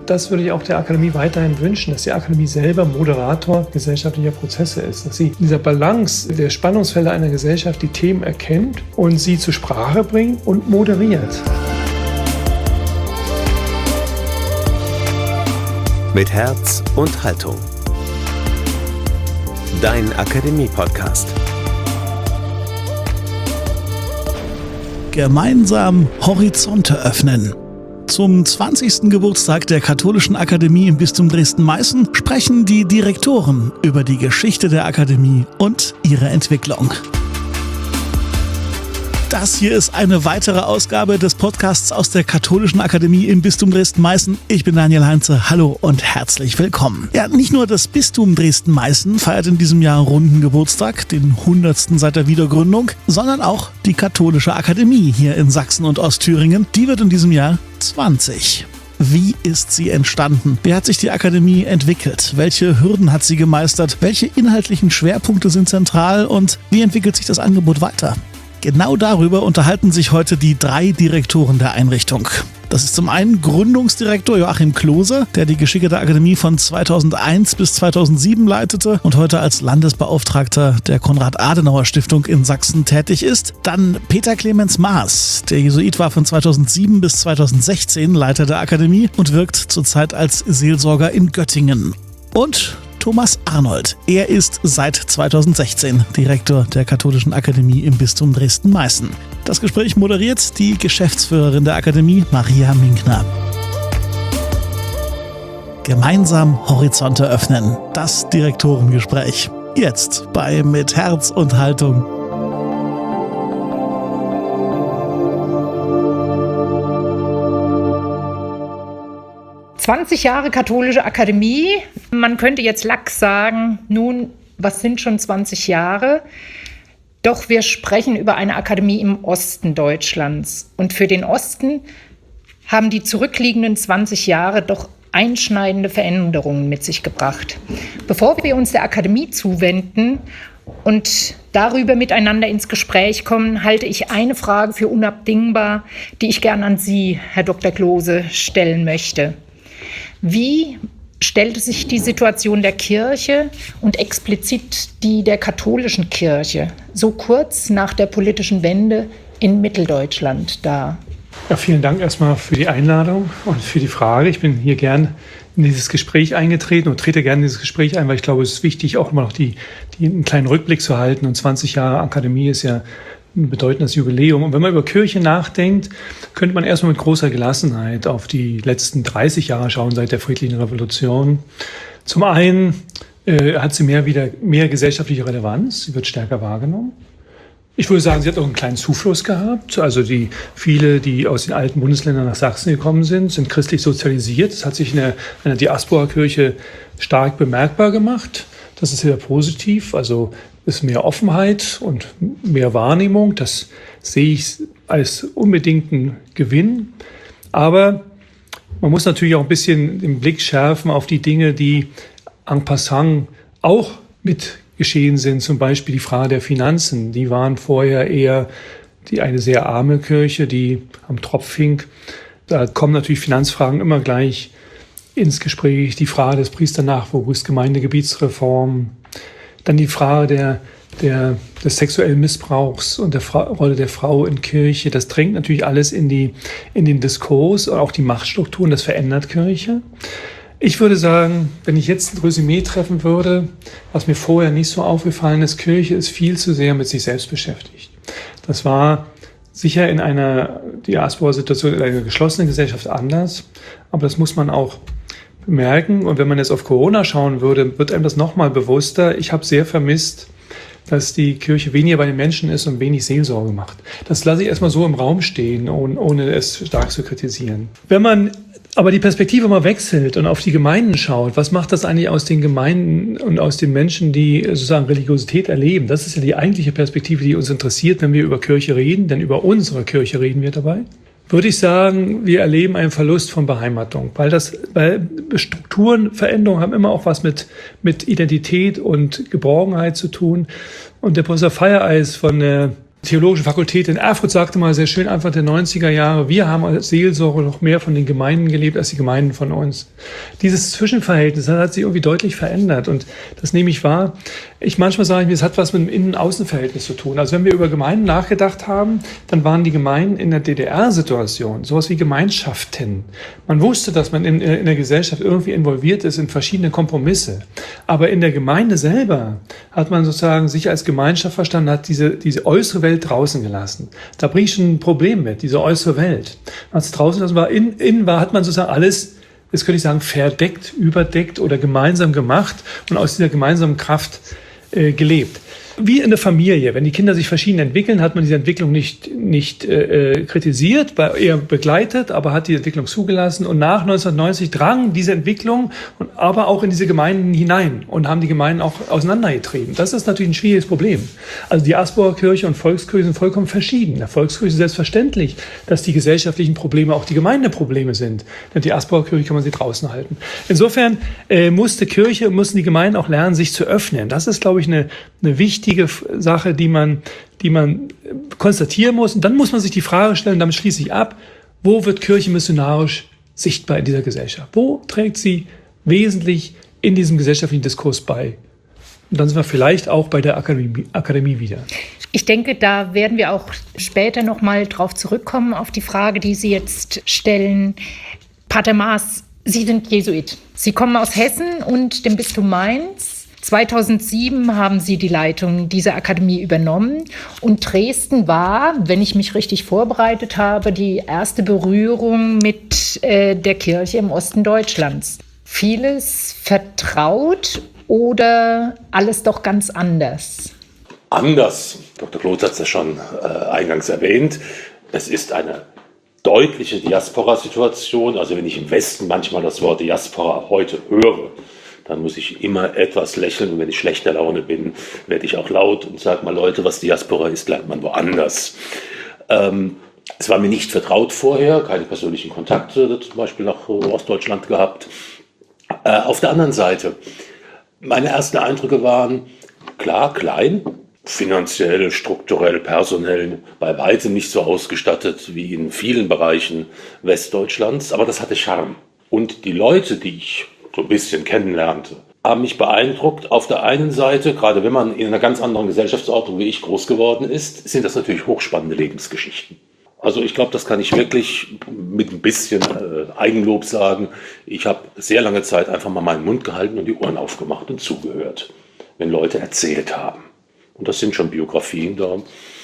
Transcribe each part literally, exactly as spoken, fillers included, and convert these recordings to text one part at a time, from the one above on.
Das würde ich auch der Akademie weiterhin wünschen, dass die Akademie selber Moderator gesellschaftlicher Prozesse ist. Dass sie in dieser Balance der Spannungsfelder einer Gesellschaft die Themen erkennt und sie zur Sprache bringt und moderiert. Mit Herz und Haltung. Dein Akademie-Podcast. Gemeinsam Horizonte öffnen. Zum zwanzigsten Geburtstag der Katholischen Akademie im Bistum Dresden-Meißen sprechen die Direktoren über die Geschichte der Akademie und ihre Entwicklung. Das hier ist eine weitere Ausgabe des Podcasts aus der Katholischen Akademie im Bistum Dresden-Meißen. Ich bin Daniel Heinze. Hallo und herzlich willkommen. Ja, nicht nur das Bistum Dresden-Meißen feiert in diesem Jahr runden Geburtstag, den hundertsten seit der Wiedergründung, sondern auch die Katholische Akademie hier in Sachsen und Ostthüringen. Die wird in diesem Jahr zwanzig. Wie ist sie entstanden? Wie hat sich die Akademie entwickelt? Welche Hürden hat sie gemeistert? Welche inhaltlichen Schwerpunkte sind zentral? Und wie entwickelt sich das Angebot weiter? Genau darüber unterhalten sich heute die drei Direktoren der Einrichtung. Das ist zum einen Gründungsdirektor Joachim Klose, der die Geschicke der Akademie von zweitausendeins bis zweitausendsieben leitete und heute als Landesbeauftragter der Konrad-Adenauer-Stiftung in Sachsen tätig ist. Dann Peter Clemens Maas, der Jesuit war von zweitausendsieben bis zweitausendsechzehn Leiter der Akademie und wirkt zurzeit als Seelsorger in Göttingen. Und Thomas Arnold. Er ist seit zweitausendsechzehn Direktor der Katholischen Akademie im Bistum Dresden-Meißen. Das Gespräch moderiert die Geschäftsführerin der Akademie, Maria Minkner. Gemeinsam Horizonte öffnen. Das Direktorengespräch. Jetzt bei Mit Herz und Haltung. zwanzig Jahre Katholische Akademie. Man könnte jetzt lax sagen, nun, was sind schon zwanzig Jahre? Doch wir sprechen über eine Akademie im Osten Deutschlands. Und für den Osten haben die zurückliegenden zwanzig Jahre doch einschneidende Veränderungen mit sich gebracht. Bevor wir uns der Akademie zuwenden und darüber miteinander ins Gespräch kommen, halte ich eine Frage für unabdingbar, die ich gern an Sie, Herr Doktor Klose, stellen möchte. Wie stellte sich die Situation der Kirche und explizit die der katholischen Kirche so kurz nach der politischen Wende in Mitteldeutschland dar? Ja, vielen Dank erstmal für die Einladung und für die Frage. Ich bin hier gern in dieses Gespräch eingetreten und trete gerne in dieses Gespräch ein, weil ich glaube, es ist wichtig, auch immer noch die, die, einen kleinen Rückblick zu halten. Und zwanzig Jahre Akademie ist ja ein bedeutendes Jubiläum. Und wenn man über Kirche nachdenkt, könnte man erstmal mit großer Gelassenheit auf die letzten dreißig Jahre schauen seit der Friedlichen Revolution. Zum einen äh, hat sie mehr, wieder, mehr gesellschaftliche Relevanz, sie wird stärker wahrgenommen. Ich würde sagen, sie hat auch einen kleinen Zufluss gehabt. Also die viele, die aus den alten Bundesländern nach Sachsen gekommen sind, sind christlich sozialisiert. Das hat sich in der, in der Diaspora-Kirche stark bemerkbar gemacht. Das ist sehr positiv. Also ist mehr Offenheit und mehr Wahrnehmung. Das sehe ich als unbedingten Gewinn. Aber man muss natürlich auch ein bisschen den Blick schärfen auf die Dinge, die en passant auch mit geschehen sind. Zum Beispiel die Frage der Finanzen. Die waren vorher eher die eine sehr arme Kirche, die am Tropf hing. Da kommen natürlich Finanzfragen immer gleich ins Gespräch. Die Frage des Priesternachwuchs, Gemeindegebietsreform. Dann die Frage der, der, des sexuellen Missbrauchs und der Fra- Rolle der Frau in Kirche. Das drängt natürlich alles in, die, in den Diskurs und auch die Machtstrukturen. Das verändert Kirche. Ich würde sagen, wenn ich jetzt ein Resümee treffen würde, was mir vorher nicht so aufgefallen ist, Kirche ist viel zu sehr mit sich selbst beschäftigt. Das war sicher in einer Diaspora-Situation, in einer geschlossenen Gesellschaft anders. Aber das muss man auch bemerken. Und wenn man jetzt auf Corona schauen würde, wird einem das nochmal bewusster. Ich habe sehr vermisst, dass die Kirche weniger bei den Menschen ist und wenig Seelsorge macht. Das lasse ich erstmal so im Raum stehen, ohne es stark zu kritisieren. Wenn man aber die Perspektive mal wechselt und auf die Gemeinden schaut, was macht das eigentlich aus den Gemeinden und aus den Menschen, die sozusagen Religiosität erleben? Das ist ja die eigentliche Perspektive, die uns interessiert, wenn wir über Kirche reden, denn über unsere Kirche reden wir dabei. Würde ich sagen, wir erleben einen Verlust von Beheimatung, weil das, weil Strukturenveränderungen haben immer auch was mit, mit Identität und Geborgenheit zu tun. Und der Professor Feiereis von der Theologische Fakultät in Erfurt sagte mal sehr schön, Anfang der neunziger Jahre, wir haben als Seelsorger noch mehr von den Gemeinden gelebt als die Gemeinden von uns. Dieses Zwischenverhältnis das hat sich irgendwie deutlich verändert und das nehme ich wahr. Ich manchmal sage ich mir, es hat was mit dem Innen-Außen-Verhältnis zu tun. Also wenn wir über Gemeinden nachgedacht haben, dann waren die Gemeinden in der D D R-Situation sowas wie Gemeinschaften. Man wusste, dass man in, in der Gesellschaft irgendwie involviert ist in verschiedene Kompromisse. Aber in der Gemeinde selber hat man sozusagen sich als Gemeinschaft verstanden, hat diese, diese äußere Welt draußen gelassen. Da bringe ich schon ein Problem mit, diese äußere Welt. Als es draußen das war, innen in war, hat man sozusagen alles, jetzt könnte ich sagen, verdeckt, überdeckt oder gemeinsam gemacht und aus dieser gemeinsamen Kraft äh, gelebt. Wie in der Familie, wenn die Kinder sich verschieden entwickeln, hat man diese Entwicklung nicht, nicht äh, kritisiert, eher begleitet, aber hat die Entwicklung zugelassen. Und nach neunzehnhundertneunzig drang diese Entwicklung und aber auch in diese Gemeinden hinein und haben die Gemeinden auch auseinandergetrieben. Das ist natürlich ein schwieriges Problem. Also die Asburger Kirche und Volkskirche sind vollkommen verschieden. In der Volkskirche ist selbstverständlich, dass die gesellschaftlichen Probleme auch die Gemeindeprobleme sind. Denn die Asburger Kirche kann man sie draußen halten. Insofern äh, musste Kirche, mussten die Gemeinden auch lernen, sich zu öffnen. Das ist, glaube ich, eine, eine wichtige Sache, die man, die man konstatieren muss. Und dann muss man sich die Frage stellen, damit schließe ich ab, wo wird Kirche missionarisch sichtbar in dieser Gesellschaft? Wo trägt sie wesentlich in diesem gesellschaftlichen Diskurs bei? Und dann sind wir vielleicht auch bei der Akademie, Akademie wieder. Ich denke, da werden wir auch später noch mal drauf zurückkommen, auf die Frage, die Sie jetzt stellen. Pater Maas, Sie sind Jesuit. Sie kommen aus Hessen und dem Bistum Mainz. zweitausendsieben haben Sie die Leitung dieser Akademie übernommen und Dresden war, wenn ich mich richtig vorbereitet habe, die erste Berührung mit äh, der Kirche im Osten Deutschlands. Vieles vertraut oder alles doch ganz anders? Anders. Doktor Kloth hat es ja schon äh, eingangs erwähnt. Es ist eine deutliche Diaspora-Situation. Also wenn ich im Westen manchmal das Wort Diaspora heute höre, dann muss ich immer etwas lächeln und wenn ich schlechter Laune bin, werde ich auch laut und sage mal, Leute, was Diaspora ist, lernt man woanders. Ähm, es war mir nicht vertraut vorher, keine persönlichen Kontakte zum Beispiel nach Ostdeutschland gehabt. Äh, auf der anderen Seite, meine ersten Eindrücke waren, klar, klein, finanziell, strukturell, personell, bei weitem nicht so ausgestattet wie in vielen Bereichen Westdeutschlands, aber das hatte Charme. Und die Leute, die ich so ein bisschen kennenlernte, haben mich beeindruckt. Auf der einen Seite, gerade wenn man in einer ganz anderen Gesellschaftsordnung wie ich groß geworden ist, sind das natürlich hochspannende Lebensgeschichten. Also ich glaube, das kann ich wirklich mit ein bisschen äh, Eigenlob sagen. Ich habe sehr lange Zeit einfach mal meinen Mund gehalten und die Ohren aufgemacht und zugehört, wenn Leute erzählt haben. Und das sind schon Biografien, da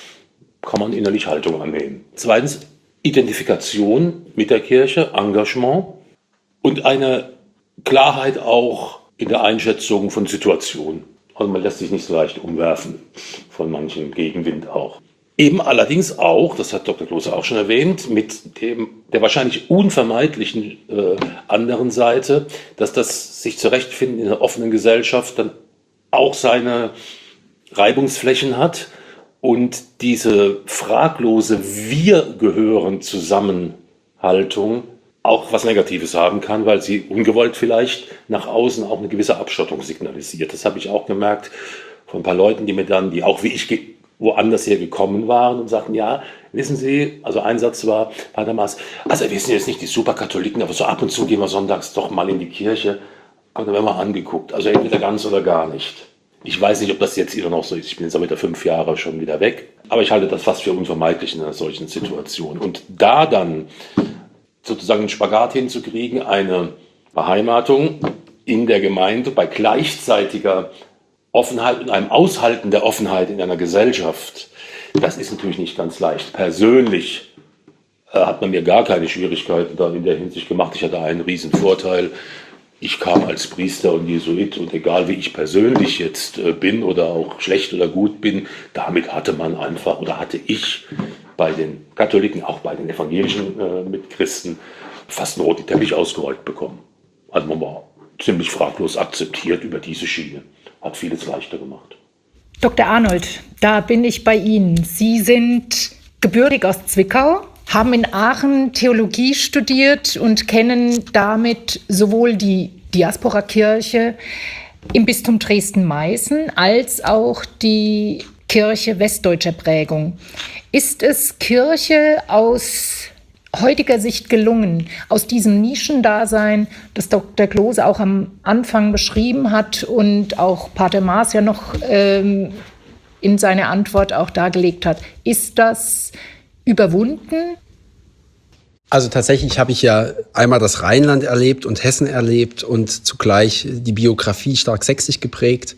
kann man innerlich Haltung annehmen. Zweitens, Identifikation mit der Kirche, Engagement und eine Klarheit auch in der Einschätzung von Situationen. Also man lässt sich nicht so leicht umwerfen von manchen Gegenwind auch. Eben allerdings auch, das hat Doktor Klose auch schon erwähnt, mit dem, der wahrscheinlich unvermeidlichen äh, anderen Seite, dass das sich zurechtfinden in einer offenen Gesellschaft dann auch seine Reibungsflächen hat und diese fraglose Wir gehören Zusammenhaltung auch was Negatives haben kann, weil sie ungewollt vielleicht nach außen auch eine gewisse Abschottung signalisiert. Das habe ich auch gemerkt von ein paar Leuten, die mir dann, die auch wie ich ge- woanders her gekommen waren und sagten, ja, wissen Sie, also ein Satz war, Pater Maas, also wir sind jetzt nicht die Superkatholiken, aber so ab und zu gehen wir sonntags doch mal in die Kirche. Aber dann werden wir angeguckt, also entweder ganz oder gar nicht. Ich weiß nicht, ob das jetzt immer noch so ist. Ich bin jetzt aber fünf Jahre schon wieder weg. Aber ich halte das fast für unvermeidlich in einer solchen Situation. Und da dann sozusagen einen Spagat hinzukriegen, eine Beheimatung in der Gemeinde bei gleichzeitiger Offenheit und einem Aushalten der Offenheit in einer Gesellschaft, das ist natürlich nicht ganz leicht. Persönlich äh, hat man mir gar keine Schwierigkeiten da in der Hinsicht gemacht. Ich hatte einen riesen Vorteil. Ich kam als Priester und Jesuit und egal wie ich persönlich jetzt äh, bin oder auch schlecht oder gut bin, damit hatte man einfach oder hatte ich bei den Katholiken, auch bei den evangelischen äh, Mitchristen, fast einen roten Teppich ausgerollt bekommen. Also man war ziemlich fraglos akzeptiert über diese Schiene. Hat vieles leichter gemacht. Doktor Arnold, da bin ich bei Ihnen. Sie sind gebürtig aus Zwickau, haben in Aachen Theologie studiert und kennen damit sowohl die Diaspora-Kirche im Bistum Dresden-Meißen als auch die Kirche westdeutscher Prägung. Ist es Kirche aus heutiger Sicht gelungen, aus diesem Nischendasein, das Doktor Klose auch am Anfang beschrieben hat und auch Pater Maas ja noch ähm, in seiner Antwort auch dargelegt hat, ist das überwunden? Also tatsächlich habe ich ja einmal das Rheinland erlebt und Hessen erlebt und zugleich die Biografie stark sächsisch geprägt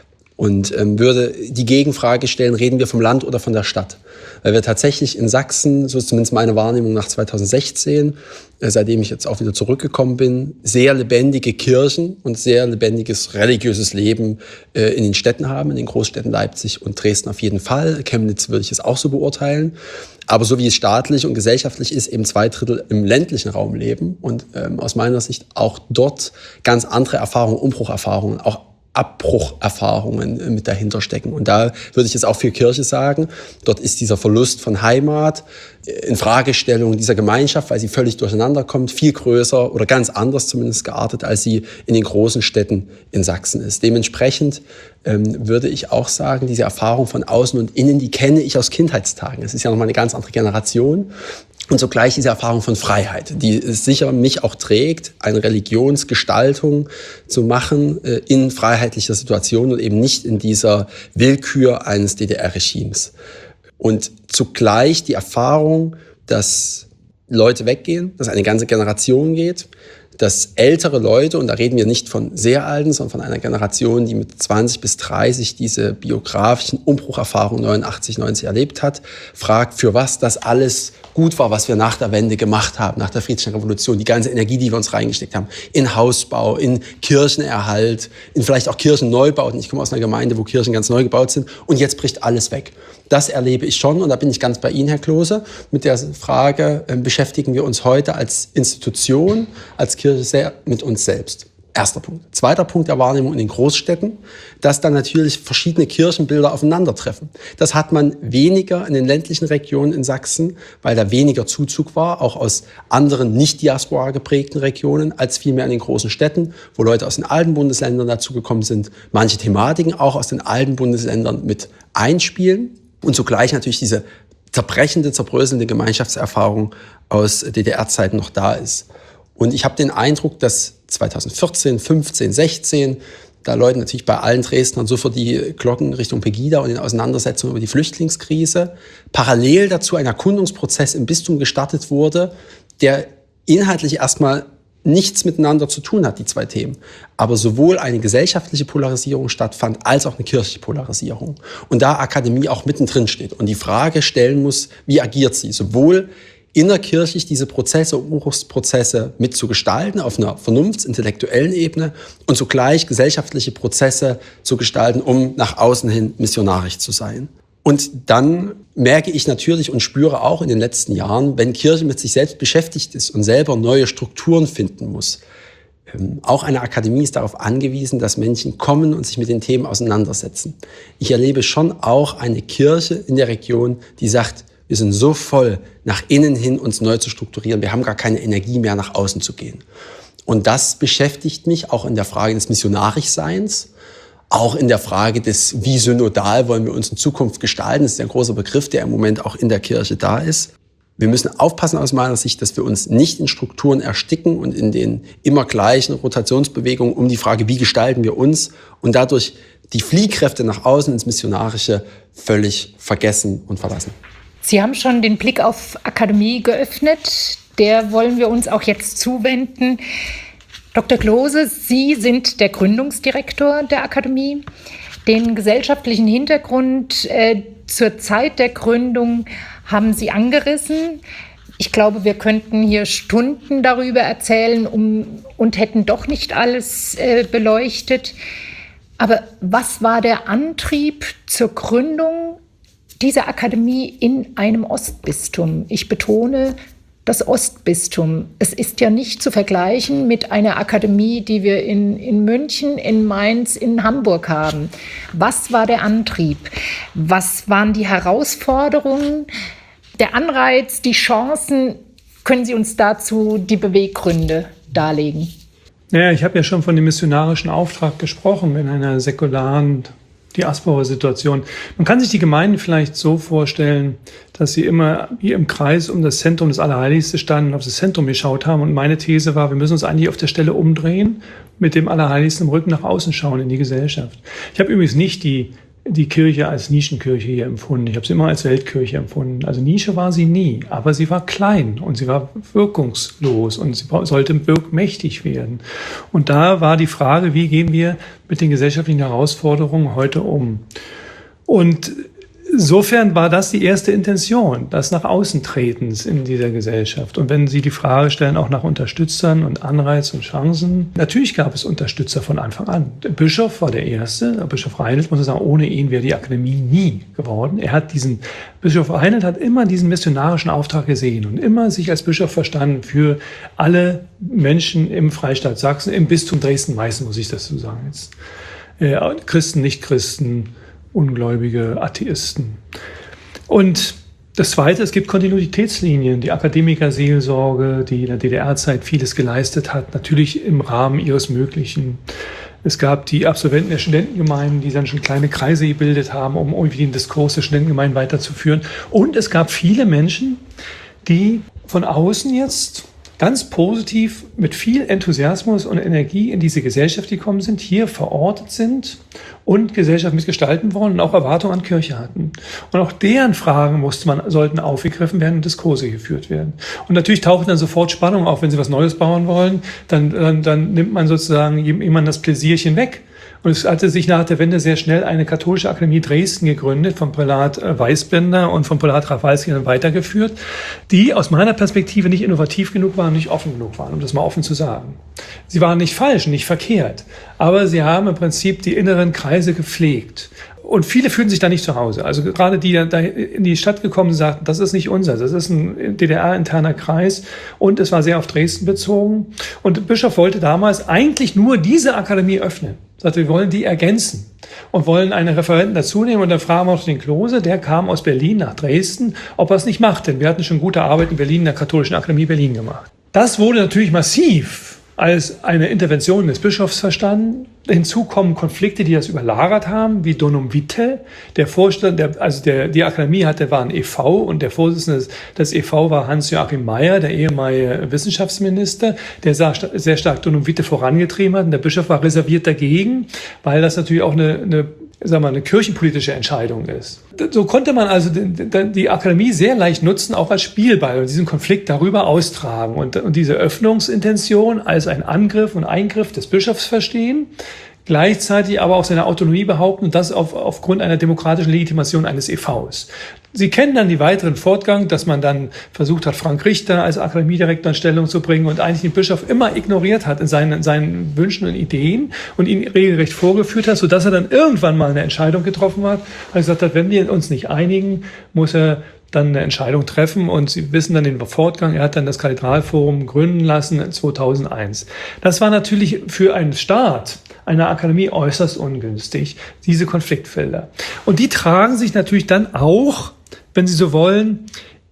und ähm, würde die Gegenfrage stellen, reden wir vom Land oder von der Stadt? Weil wir tatsächlich in Sachsen, so ist zumindest meine Wahrnehmung nach zweitausendsechzehn, äh, seitdem ich jetzt auch wieder zurückgekommen bin, sehr lebendige Kirchen und sehr lebendiges religiöses Leben äh, in den Städten haben, in den Großstädten Leipzig und Dresden auf jeden Fall. Chemnitz würde ich es auch so beurteilen. Aber so wie es staatlich und gesellschaftlich ist, eben zwei Drittel im ländlichen Raum leben und ähm, aus meiner Sicht auch dort ganz andere Erfahrungen, Umbrucherfahrungen, auch Abbrucherfahrungen mit dahinter stecken. Und da würde ich jetzt auch für Kirche sagen, dort ist dieser Verlust von Heimat, Infragestellung dieser Gemeinschaft, weil sie völlig durcheinander kommt, viel größer oder ganz anders zumindest geartet, als sie in den großen Städten in Sachsen ist. Dementsprechend ähm, würde ich auch sagen, diese Erfahrung von außen und innen, die kenne ich aus Kindheitstagen. Es ist ja nochmal eine ganz andere Generation. Und zugleich diese Erfahrung von Freiheit, die es sicher mich auch trägt, eine Religionsgestaltung zu machen äh, in freiheitlicher Situation und eben nicht in dieser Willkür eines D D R-Regimes. Und zugleich die Erfahrung, dass Leute weggehen, dass eine ganze Generation geht, dass ältere Leute, und da reden wir nicht von sehr alten, sondern von einer Generation, die mit zwanzig bis dreißig diese biografischen Umbrucherfahrungen neunundachtzig, neunzig erlebt hat, fragt, für was das alles gut war, was wir nach der Wende gemacht haben, nach der Friedlichen Revolution, die ganze Energie, die wir uns reingesteckt haben, in Hausbau, in Kirchenerhalt, in vielleicht auch Kirchenneubauten. Ich komme aus einer Gemeinde, wo Kirchen ganz neu gebaut sind und jetzt bricht alles weg. Das erlebe ich schon und da bin ich ganz bei Ihnen, Herr Klose. Mit der Frage äh, beschäftigen wir uns heute als Institution, als Kirche sehr mit uns selbst. Erster Punkt. Zweiter Punkt der Wahrnehmung in den Großstädten, dass dann natürlich verschiedene Kirchenbilder aufeinandertreffen. Das hat man weniger in den ländlichen Regionen in Sachsen, weil da weniger Zuzug war, auch aus anderen nicht Diaspora geprägten Regionen, als vielmehr in den großen Städten, wo Leute aus den alten Bundesländern dazugekommen sind, manche Thematiken auch aus den alten Bundesländern mit einspielen und zugleich natürlich diese zerbrechende, zerbröselnde Gemeinschaftserfahrung aus D D R-Zeiten noch da ist. Und ich habe den Eindruck, dass zweitausendvierzehn, fünfzehn, sechzehn, da läuten natürlich bei allen Dresdnern sofort die Glocken Richtung Pegida und in Auseinandersetzungen über die Flüchtlingskrise, parallel dazu ein Erkundungsprozess im Bistum gestartet wurde, der inhaltlich erstmal nichts miteinander zu tun hat, die zwei Themen. Aber sowohl eine gesellschaftliche Polarisierung stattfand, als auch eine kirchliche Polarisierung. Und da Akademie auch mittendrin steht und die Frage stellen muss, wie agiert sie? Sowohl innerkirchlich diese Prozesse, Umbruchsprozesse mitzugestalten auf einer vernunftsintellektuellen Ebene und zugleich gesellschaftliche Prozesse zu gestalten, um nach außen hin missionarisch zu sein. Und dann merke ich natürlich und spüre auch in den letzten Jahren, wenn Kirche mit sich selbst beschäftigt ist und selber neue Strukturen finden muss, ähm, auch eine Akademie ist darauf angewiesen, dass Menschen kommen und sich mit den Themen auseinandersetzen. Ich erlebe schon auch eine Kirche in der Region, die sagt, wir sind so voll, nach innen hin uns neu zu strukturieren. Wir haben gar keine Energie mehr, nach außen zu gehen. Und das beschäftigt mich auch in der Frage des Missionarischseins, auch in der Frage des, wie synodal wollen wir uns in Zukunft gestalten. Das ist ein großer Begriff, der im Moment auch in der Kirche da ist. Wir müssen aufpassen aus meiner Sicht, dass wir uns nicht in Strukturen ersticken und in den immer gleichen Rotationsbewegungen um die Frage, wie gestalten wir uns und dadurch die Fliehkräfte nach außen ins Missionarische völlig vergessen und verlassen. Sie haben schon den Blick auf Akademie geöffnet. Der wollen wir uns auch jetzt zuwenden. Doktor Klose, Sie sind der Gründungsdirektor der Akademie. Den gesellschaftlichen Hintergrund äh, zur Zeit der Gründung haben Sie angerissen. Ich glaube, wir könnten hier Stunden darüber erzählen um, und hätten doch nicht alles äh, beleuchtet. Aber was war der Antrieb zur Gründung dieser Akademie in einem Ostbistum? Ich betone das Ostbistum. Es ist ja nicht zu vergleichen mit einer Akademie, die wir in, in München, in Mainz, in Hamburg haben. Was war der Antrieb? Was waren die Herausforderungen, der Anreiz, die Chancen? Können Sie uns dazu die Beweggründe darlegen? Naja, ich habe ja schon von dem missionarischen Auftrag gesprochen in einer säkularen Diaspora-Situation. Man kann sich die Gemeinden vielleicht so vorstellen, dass sie immer hier im Kreis um das Zentrum des Allerheiligsten standen, auf das Zentrum geschaut haben. Und meine These war, wir müssen uns eigentlich auf der Stelle umdrehen, mit dem Allerheiligsten im Rücken nach außen schauen in die Gesellschaft. Ich habe übrigens nicht die die Kirche als Nischenkirche hier empfunden. Ich habe sie immer als Weltkirche empfunden. Also Nische war sie nie, aber sie war klein und sie war wirkungslos und sie sollte wirkmächtig werden. Und da war die Frage, wie gehen wir mit den gesellschaftlichen Herausforderungen heute um? Und insofern war das die erste Intention, das nach außen Tretens in dieser Gesellschaft. Und wenn Sie die Frage stellen, auch nach Unterstützern und Anreiz und Chancen, natürlich gab es Unterstützer von Anfang an. Der Bischof war der Erste, der Bischof Reinelt, muss man sagen, ohne ihn wäre die Akademie nie geworden. Er hat diesen, Bischof Reinelt hat immer diesen missionarischen Auftrag gesehen und immer sich als Bischof verstanden für alle Menschen im Freistaat Sachsen, im Bistum Dresden-Meißen, muss ich dazu sagen jetzt. Äh, Christen, Nicht-Christen, Ungläubige, Atheisten. Und das Zweite, es gibt Kontinuitätslinien. Die Akademikerseelsorge, die in der D D R-Zeit vieles geleistet hat, natürlich im Rahmen ihres Möglichen. Es gab die Absolventen der Studentengemeinden, die dann schon kleine Kreise gebildet haben, um irgendwie den Diskurs der Studentengemeinden weiterzuführen. Und es gab viele Menschen, die von außen jetzt ganz positiv mit viel Enthusiasmus und Energie in diese Gesellschaft gekommen sind, hier verortet sind und Gesellschaft mitgestalten wollen und auch Erwartungen an Kirche hatten. Und auch deren Fragen musste man, sollten aufgegriffen werden und Diskurse geführt werden. Und natürlich taucht dann sofort Spannung auf, wenn sie was Neues bauen wollen, dann, dann, dann nimmt man sozusagen jemandem das Pläsierchen weg. Und es hatte sich nach der Wende sehr schnell eine katholische Akademie Dresden gegründet, vom Prälat Weißbender und vom Prälat Rafalski dann weitergeführt, die aus meiner Perspektive nicht innovativ genug waren, nicht offen genug waren, um das mal offen zu sagen. Sie waren nicht falsch, nicht verkehrt, aber sie haben im Prinzip die inneren Kreise gepflegt. Und viele fühlen sich da nicht zu Hause. Also gerade die da in die Stadt gekommen sind, sagten, das ist nicht unser, das ist ein D D R-interner Kreis und es war sehr auf Dresden bezogen. Und der Bischof wollte damals eigentlich nur diese Akademie öffnen. Er sagte, wir wollen die ergänzen und wollen einen Referenten dazu nehmen. Und dann fragen wir auch den Klose, der kam aus Berlin nach Dresden, ob er es nicht macht. Denn wir hatten schon gute Arbeit in Berlin, in der Katholischen Akademie Berlin gemacht. Das wurde natürlich massiv als eine Intervention des Bischofs verstanden. Hinzu kommen Konflikte, die das überlagert haben, wie Donum Vitae. Der Vorstand, der, also der, die Akademie hatte, war ein E V und der Vorsitzende des, des E V war Hans-Joachim Meyer, der ehemalige Wissenschaftsminister, der sehr stark Donum Vitae vorangetrieben hat. Und der Bischof war reserviert dagegen, weil das natürlich auch eine, eine sagen wir mal, eine kirchenpolitische Entscheidung ist. So konnte man also die, die Akademie sehr leicht nutzen, auch als Spielball und diesen Konflikt darüber austragen und, und diese Öffnungsintention als ein Angriff und Eingriff des Bischofs verstehen, gleichzeitig aber auch seine Autonomie behaupten und das auf, aufgrund einer demokratischen Legitimation eines E Vs. Sie kennen dann die weiteren Fortgang, dass man dann versucht hat, Frank Richter als Akademiedirektor in Stellung zu bringen und eigentlich den Bischof immer ignoriert hat in seinen, seinen Wünschen und Ideen und ihn regelrecht vorgeführt hat, sodass er dann irgendwann mal eine Entscheidung getroffen hat, weil er gesagt hat, wenn wir uns nicht einigen, muss er dann eine Entscheidung treffen und Sie wissen dann den Fortgang. Er hat dann das Kathedralforum gründen lassen zweitausendeins. Das war natürlich für einen Staat einer Akademie äußerst ungünstig, diese Konfliktfelder. Und die tragen sich natürlich dann auch, wenn Sie so wollen,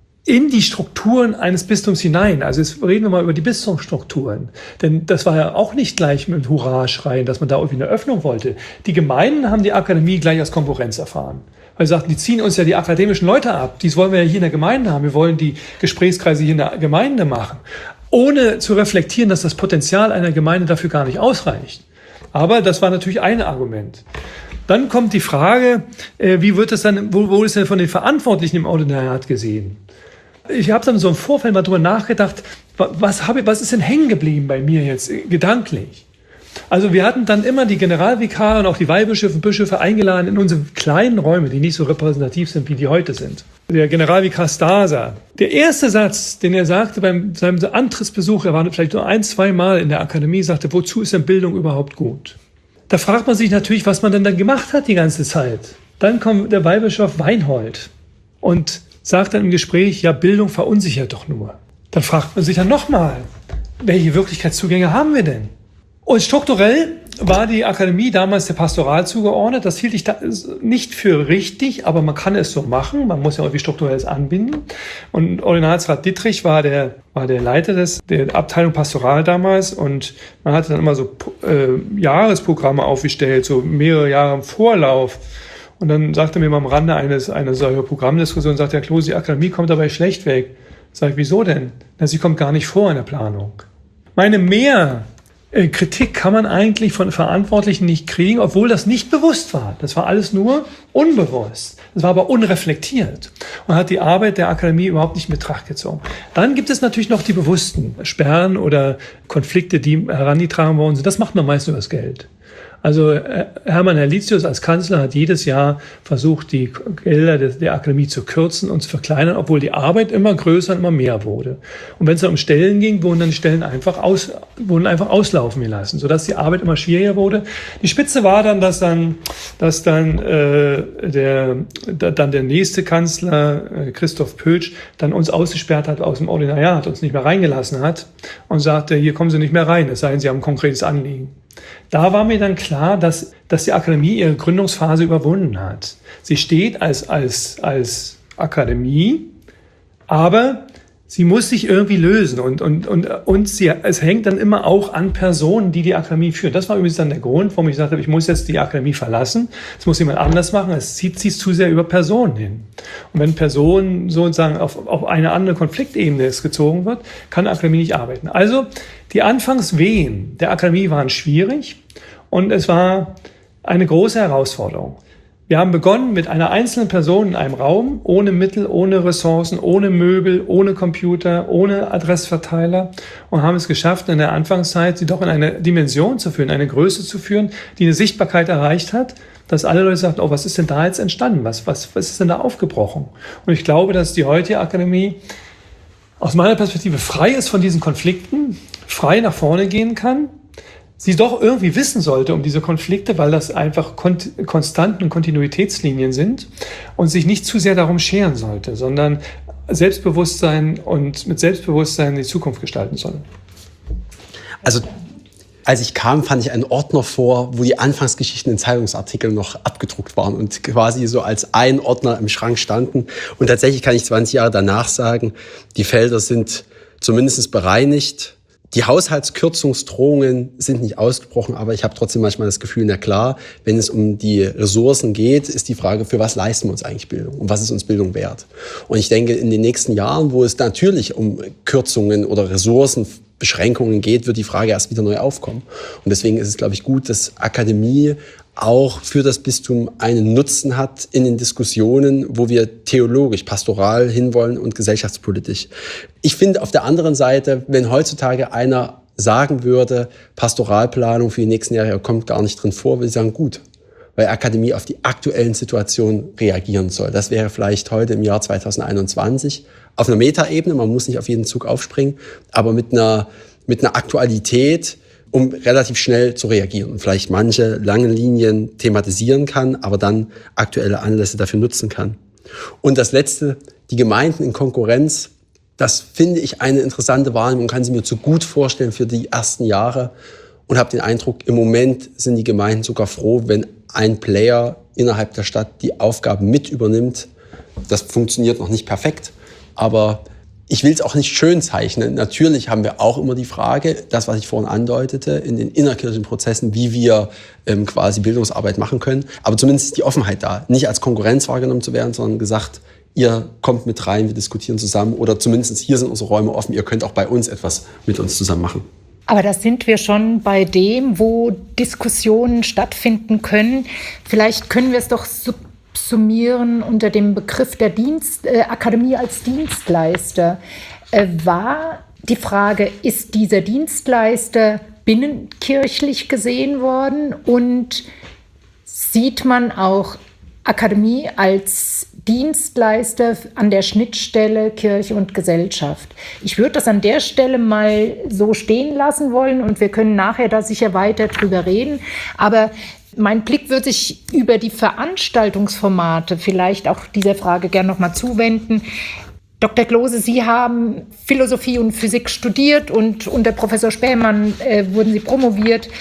in die Strukturen eines Bistums hinein. Also jetzt reden wir mal über die Bistumsstrukturen. Denn das war ja auch nicht gleich mit Hurra-Schreien, dass man da irgendwie eine Öffnung wollte. Die Gemeinden haben die Akademie gleich als Konkurrenz erfahren. Weil sie sagten, die ziehen uns ja die akademischen Leute ab. Dies wollen wir ja hier in der Gemeinde haben. Wir wollen die Gesprächskreise hier in der Gemeinde machen. Ohne zu reflektieren, dass das Potenzial einer Gemeinde dafür gar nicht ausreicht. Aber das war natürlich ein Argument. Dann kommt die Frage, wie wird es dann, wo, wo ist denn von den Verantwortlichen im Ordinariat gesehen? Ich habe dann so im Vorfeld mal drüber nachgedacht, was, habe, was ist denn hängen geblieben bei mir jetzt gedanklich? Also wir hatten dann immer die Generalvikare und auch die Weihbischöfe und Bischöfe eingeladen in unsere kleinen Räume, die nicht so repräsentativ sind, wie die heute sind. Der Generalvikar Staser, der erste Satz, den er sagte beim seinem Antrittsbesuch, er war vielleicht nur ein, zwei Mal in der Akademie, sagte, wozu ist denn Bildung überhaupt gut? Da fragt man sich natürlich, was man denn dann gemacht hat die ganze Zeit. Dann kommt der Weihbischof Weinhold und sagt dann im Gespräch, ja, Bildung verunsichert doch nur. Dann fragt man sich dann nochmal, welche Wirklichkeitszugänge haben wir denn? Und strukturell war die Akademie damals der Pastoral zugeordnet. Das hielt ich da nicht für richtig, aber man kann es so machen. Man muss ja irgendwie strukturelles anbinden. Und Ordinariatsrat Dittrich war der, war der Leiter des, der Abteilung Pastoral damals. Und man hatte dann immer so äh, Jahresprogramme aufgestellt, so mehrere Jahre im Vorlauf. Und dann sagte mir mal am Rande eines, einer solcher Programmdiskussion, sagt der Klose, die Akademie kommt dabei schlecht weg. Sag ich, wieso denn? Na, sie kommt gar nicht vor in der Planung. Meine mehr Kritik kann man eigentlich von Verantwortlichen nicht kriegen, obwohl das nicht bewusst war. Das war alles nur unbewusst. Das war aber unreflektiert und hat die Arbeit der Akademie überhaupt nicht in Betracht gezogen. Dann gibt es natürlich noch die bewussten Sperren oder Konflikte, die herangetragen worden sind. Das macht man meist über das Geld. Also Hermann Herlitzius als Kanzler hat jedes Jahr versucht, die Gelder der Akademie zu kürzen und zu verkleinern, obwohl die Arbeit immer größer und immer mehr wurde. Und wenn es dann um Stellen ging, wurden dann die Stellen einfach, aus, wurden einfach auslaufen gelassen, sodass die Arbeit immer schwieriger wurde. Die Spitze war dann, dass dann, dass dann, äh, der, da, dann der nächste Kanzler, äh, Christoph Pötsch, dann uns ausgesperrt hat aus dem Ordinariat, uns nicht mehr reingelassen hat und sagte, hier kommen Sie nicht mehr rein, es sei denn, Sie haben ein konkretes Anliegen. Da war mir dann klar, dass, dass die Akademie ihre Gründungsphase überwunden hat. Sie steht als, als, als Akademie, aber sie muss sich irgendwie lösen. Und, und, und, und sie, es hängt dann immer auch an Personen, die die Akademie führen. Das war übrigens dann der Grund, warum ich gesagt habe, ich muss jetzt die Akademie verlassen. Das muss jemand anders machen. Es zieht sich zu sehr über Personen hin. Und wenn Personen sozusagen auf, auf eine andere Konfliktebene gezogen wird, kann die Akademie nicht arbeiten. Also die Anfangswehen der Akademie waren schwierig und es war eine große Herausforderung. Wir haben begonnen mit einer einzelnen Person in einem Raum, ohne Mittel, ohne Ressourcen, ohne Möbel, ohne Computer, ohne Adressverteiler und haben es geschafft, in der Anfangszeit sie doch in eine Dimension zu führen, eine Größe zu führen, die eine Sichtbarkeit erreicht hat, dass alle Leute sagten, oh, was ist denn da jetzt entstanden? Was, was, was ist denn da aufgebrochen? Und ich glaube, dass die heutige Akademie aus meiner Perspektive frei ist von diesen Konflikten, frei nach vorne gehen kann, sie doch irgendwie wissen sollte um diese Konflikte, weil das einfach Kont- Konstanten und Kontinuitätslinien sind und sich nicht zu sehr darum scheren sollte, sondern Selbstbewusstsein und mit Selbstbewusstsein die Zukunft gestalten soll. Also als ich kam, fand ich einen Ordner vor, wo die Anfangsgeschichten in Zeitungsartikeln noch abgedruckt waren und quasi so als ein Ordner im Schrank standen. Und tatsächlich kann ich zwanzig Jahre danach sagen, die Felder sind zumindest bereinigt. Die Haushaltskürzungsdrohungen sind nicht ausgebrochen, aber ich habe trotzdem manchmal das Gefühl, na klar, wenn es um die Ressourcen geht, ist die Frage, für was leisten wir uns eigentlich Bildung und was ist uns Bildung wert? Und ich denke, in den nächsten Jahren, wo es natürlich um Kürzungen oder Ressourcenbeschränkungen geht, wird die Frage erst wieder neu aufkommen. Und deswegen ist es, glaube ich, gut, dass Akademie auch für das Bistum einen Nutzen hat in den Diskussionen, wo wir theologisch, pastoral hinwollen und gesellschaftspolitisch. Ich finde auf der anderen Seite, wenn heutzutage einer sagen würde, Pastoralplanung für die nächsten Jahre kommt gar nicht drin vor, würde ich sagen, gut, weil Akademie auf die aktuellen Situationen reagieren soll. Das wäre vielleicht heute im Jahr zweitausendeinundzwanzig auf einer Metaebene, man muss nicht auf jeden Zug aufspringen, aber mit einer, mit einer Aktualität, um relativ schnell zu reagieren und vielleicht manche langen Linien thematisieren kann, aber dann aktuelle Anlässe dafür nutzen kann. Und das Letzte, die Gemeinden in Konkurrenz, das finde ich eine interessante Wahrnehmung, kann sie mir zu gut vorstellen für die ersten Jahre und habe den Eindruck, im Moment sind die Gemeinden sogar froh, wenn ein Player innerhalb der Stadt die Aufgaben mit übernimmt. Das funktioniert noch nicht perfekt, aber ich will es auch nicht schön zeichnen. Natürlich haben wir auch immer die Frage, das, was ich vorhin andeutete, in den innerkirchlichen Prozessen, wie wir ähm, quasi Bildungsarbeit machen können. Aber zumindest ist die Offenheit da, nicht als Konkurrenz wahrgenommen zu werden, sondern gesagt, ihr kommt mit rein, wir diskutieren zusammen oder zumindest hier sind unsere Räume offen, ihr könnt auch bei uns etwas mit uns zusammen machen. Aber da sind wir schon bei dem, wo Diskussionen stattfinden können. Vielleicht können wir es doch so summieren unter dem Begriff der Dienst, äh, Akademie als Dienstleister. Äh, war die Frage, ist dieser Dienstleister binnenkirchlich gesehen worden und sieht man auch Akademie als Dienstleister an der Schnittstelle Kirche und Gesellschaft? Ich würde das an der Stelle mal so stehen lassen wollen und wir können nachher da sicher weiter drüber reden, aber mein Blick wird sich über die Veranstaltungsformate vielleicht auch dieser Frage gerne noch mal zuwenden. Doktor Klose, Sie haben Philosophie und Physik studiert und unter Professor Spähmann äh, wurden Sie promoviert.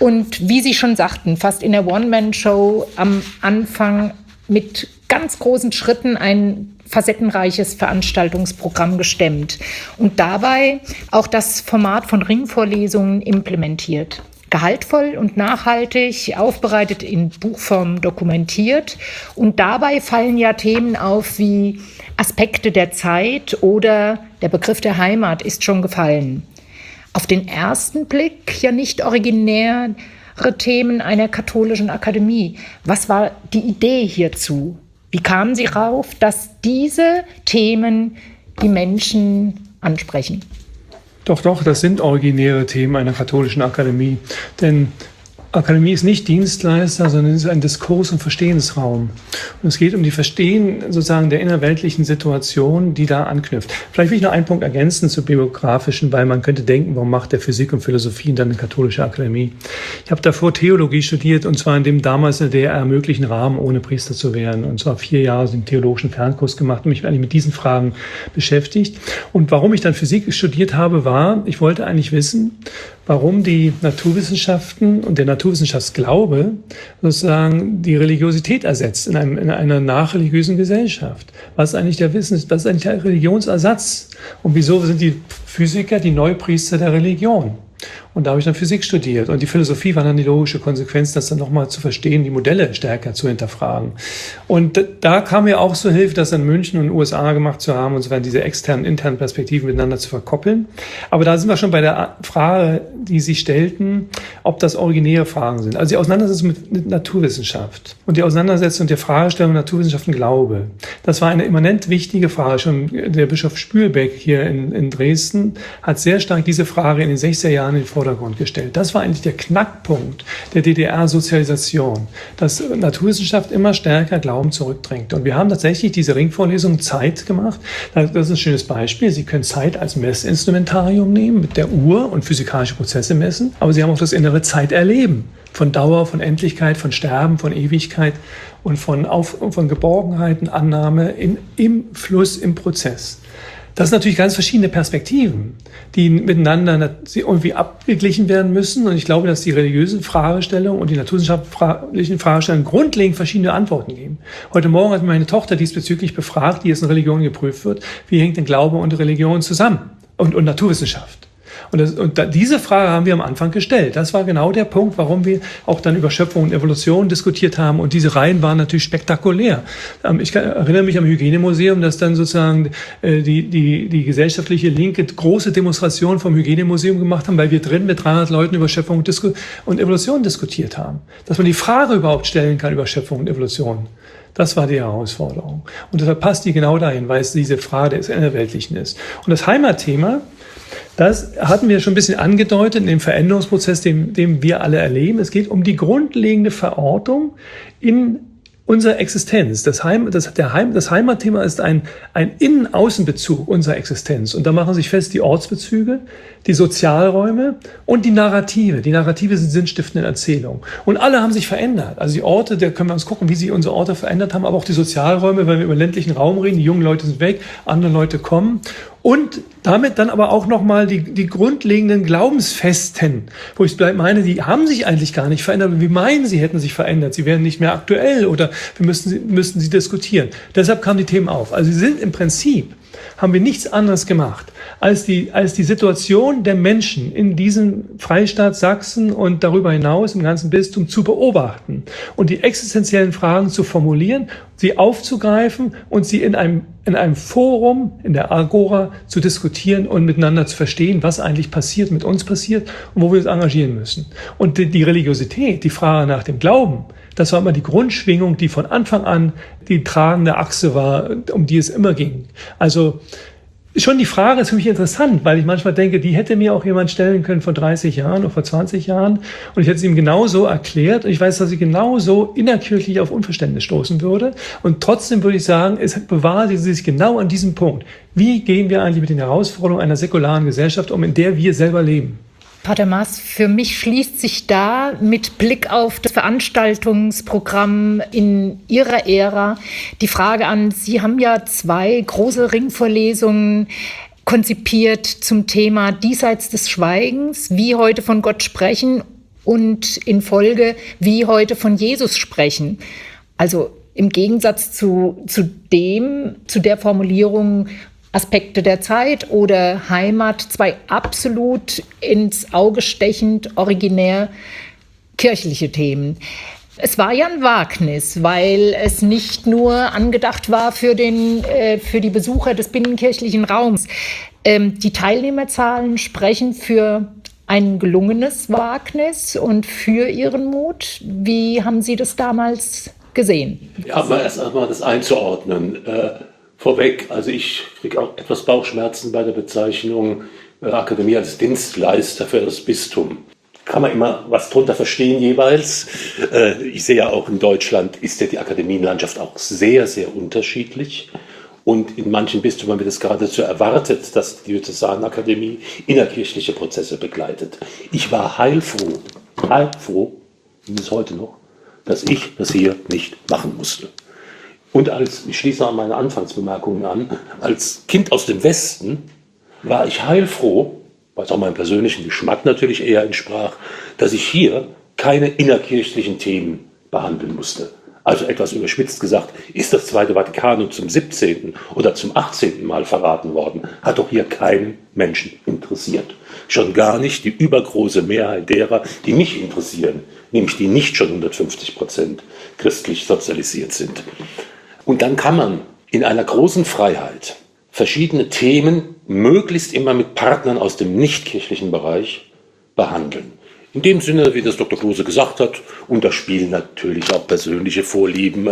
Und wie Sie schon sagten, fast in der One-Man-Show am Anfang mit ganz großen Schritten ein facettenreiches Veranstaltungsprogramm gestemmt und dabei auch das Format von Ringvorlesungen implementiert. Gehaltvoll und nachhaltig, aufbereitet in Buchform dokumentiert. Und dabei fallen ja Themen auf wie Aspekte der Zeit oder der Begriff der Heimat ist schon gefallen. Auf den ersten Blick ja nicht originäre Themen einer katholischen Akademie. Was war die Idee hierzu? Wie kamen Sie rauf, dass diese Themen die Menschen ansprechen? Doch, doch, das sind originäre Themen einer katholischen Akademie. Denn Akademie ist nicht Dienstleister, sondern es ist ein Diskurs- und Verstehensraum. Und es geht um die Verstehen sozusagen der innerweltlichen Situation, die da anknüpft. Vielleicht will ich noch einen Punkt ergänzen zu biografischen, weil man könnte denken, warum macht der Physik und Philosophie dann eine katholische Akademie? Ich habe davor Theologie studiert und zwar in dem damals in der D D R möglichen Rahmen, ohne Priester zu werden. Und zwar vier Jahre den theologischen Fernkurs gemacht und mich eigentlich mit diesen Fragen beschäftigt. Und warum ich dann Physik studiert habe, war, ich wollte eigentlich wissen, warum die Naturwissenschaften und der Naturwissenschaftsglaube sozusagen die Religiosität ersetzt in, einem, in einer nachreligiösen Gesellschaft. Was ist eigentlich der Wissens, was ist eigentlich der Religionsersatz? Und wieso sind die Physiker die Neupriester der Religion? Und da habe ich dann Physik studiert. Und die Philosophie war dann die logische Konsequenz, das dann nochmal zu verstehen, die Modelle stärker zu hinterfragen. Und da kam mir auch so Hilfe, das in München und in den U S A gemacht zu haben und so weiter, diese externen, internen Perspektiven miteinander zu verkoppeln. Aber da sind wir schon bei der Frage, die Sie stellten, ob das originäre Fragen sind. Also die Auseinandersetzung mit, mit Naturwissenschaft und die Auseinandersetzung der Fragestellung Naturwissenschaft und Glaube. Das war eine immanent wichtige Frage. Schon der Bischof Spülbeck hier in, in Dresden hat sehr stark diese Frage in den sechziger Jahren in den Vordergrund gestellt. Das war eigentlich der Knackpunkt der D D R-Sozialisation, dass Naturwissenschaft immer stärker Glauben zurückdrängt. Und wir haben tatsächlich diese Ringvorlesung Zeit gemacht. Das ist ein schönes Beispiel. Sie können Zeit als Messinstrumentarium nehmen, mit der Uhr und physikalische Prozesse messen, aber Sie haben auch das innere Zeiterleben von Dauer, von Endlichkeit, von Sterben, von Ewigkeit und von, Auf, von Geborgenheit und Annahme in, im Fluss, im Prozess. Das sind natürlich ganz verschiedene Perspektiven, die miteinander irgendwie abgeglichen werden müssen. Und ich glaube, dass die religiösen Fragestellungen und die naturwissenschaftlichen Fragestellungen grundlegend verschiedene Antworten geben. Heute Morgen hat meine Tochter diesbezüglich befragt, die jetzt in Religion geprüft wird, wie hängt denn Glaube und Religion zusammen und, und Naturwissenschaft? Und, das, und da, diese Frage haben wir am Anfang gestellt. Das war genau der Punkt, warum wir auch dann über Schöpfung und Evolution diskutiert haben. Und diese Reihen waren natürlich spektakulär. Ähm, ich kann, erinnere mich am Hygienemuseum, dass dann sozusagen äh, die, die, die gesellschaftliche Linke große Demonstrationen vom Hygienemuseum gemacht haben, weil wir drin mit dreihundert Leuten über Schöpfung und, Disku- und Evolution diskutiert haben. Dass man die Frage überhaupt stellen kann über Schöpfung und Evolution. Das war die Herausforderung. Und deshalb passt die genau dahin, weil es diese Frage des Innerweltlichen ist. Und das Heimatthema, das hatten wir schon ein bisschen angedeutet in dem Veränderungsprozess, den, den wir alle erleben. Es geht um die grundlegende Verortung in unserer Existenz. Das, Heim, das, der Heim, das Heimatthema ist ein, ein Innen-Außen-Bezug unserer Existenz. Und da machen sich fest die Ortsbezüge, die Sozialräume und die Narrative. Die Narrative sind sinnstiftende Erzählungen. Und alle haben sich verändert. Also die Orte, da können wir uns gucken, wie sich unsere Orte verändert haben, aber auch die Sozialräume, wenn wir über ländlichen Raum reden, die jungen Leute sind weg, andere Leute kommen. Und damit dann aber auch nochmal die, die grundlegenden Glaubensfesten, wo ich meine, die haben sich eigentlich gar nicht verändert. Wir meinen, sie hätten sich verändert. Sie wären nicht mehr aktuell oder wir müssten, müssten sie diskutieren. Deshalb kamen die Themen auf. Also sie sind im Prinzip, haben wir nichts anderes gemacht, als die, als die Situation der Menschen in diesem Freistaat Sachsen und darüber hinaus im ganzen Bistum zu beobachten und die existenziellen Fragen zu formulieren, sie aufzugreifen und sie in einem, in einem Forum, in der Agora zu diskutieren und miteinander zu verstehen, was eigentlich passiert, mit uns passiert und wo wir uns engagieren müssen. Und die, die Religiosität, die Frage nach dem Glauben, das war immer die Grundschwingung, die von Anfang an die tragende Achse war, um die es immer ging. Also schon die Frage ist für mich interessant, weil ich manchmal denke, die hätte mir auch jemand stellen können vor dreißig Jahren oder vor zwanzig Jahren und ich hätte es ihm genauso erklärt und ich weiß, dass ich genauso innerkirchlich auf Unverständnis stoßen würde und trotzdem würde ich sagen, es bewahrt sie sich genau an diesem Punkt. Wie gehen wir eigentlich mit den Herausforderungen einer säkularen Gesellschaft um, in der wir selber leben? Pater Maaß, für mich schließt sich da mit Blick auf das Veranstaltungsprogramm in Ihrer Ära die Frage an, Sie haben ja zwei große Ringvorlesungen konzipiert zum Thema Diesseits des Schweigens, wie heute von Gott sprechen und in Folge wie heute von Jesus sprechen. Also im Gegensatz zu, zu dem, zu der Formulierung Aspekte der Zeit oder Heimat, zwei absolut ins Auge stechend originär kirchliche Themen. Es war ja ein Wagnis, weil es nicht nur angedacht war für, den, äh, für die Besucher des binnenkirchlichen Raums. Ähm, die Teilnehmerzahlen sprechen für ein gelungenes Wagnis und für Ihren Mut. Wie haben Sie das damals gesehen? Ja, aber erst einmal das einzuordnen. Äh, vorweg, also ich kriege auch etwas Bauchschmerzen bei der Bezeichnung äh, Akademie als Dienstleister für das Bistum. Kann man immer was drunter verstehen jeweils. Äh, ich sehe ja auch in Deutschland ist ja die Akademienlandschaft auch sehr, sehr unterschiedlich. Und in manchen Bistümern wird es geradezu erwartet, dass die Diözesanakademie innerkirchliche Prozesse begleitet. Ich war heilfroh, heilfroh, bis heute noch, dass ich das hier nicht machen musste. Und als, ich schließe an meine Anfangsbemerkungen an, als Kind aus dem Westen war ich heilfroh, weil es auch meinem persönlichen Geschmack natürlich eher entsprach, dass ich hier keine innerkirchlichen Themen behandeln musste. Also etwas überspitzt gesagt, ist das Zweite Vatikanum zum siebzehnten oder zum achtzehnten Mal verraten worden, hat doch hier keinen Menschen interessiert. Schon gar nicht die übergroße Mehrheit derer, die mich interessieren, nämlich die nicht schon hundertfünfzig Prozent christlich sozialisiert sind. Und dann kann man in einer großen Freiheit verschiedene Themen möglichst immer mit Partnern aus dem nichtkirchlichen Bereich behandeln. In dem Sinne, wie das Doktor Klose gesagt hat, und da spielen natürlich auch persönliche Vorlieben,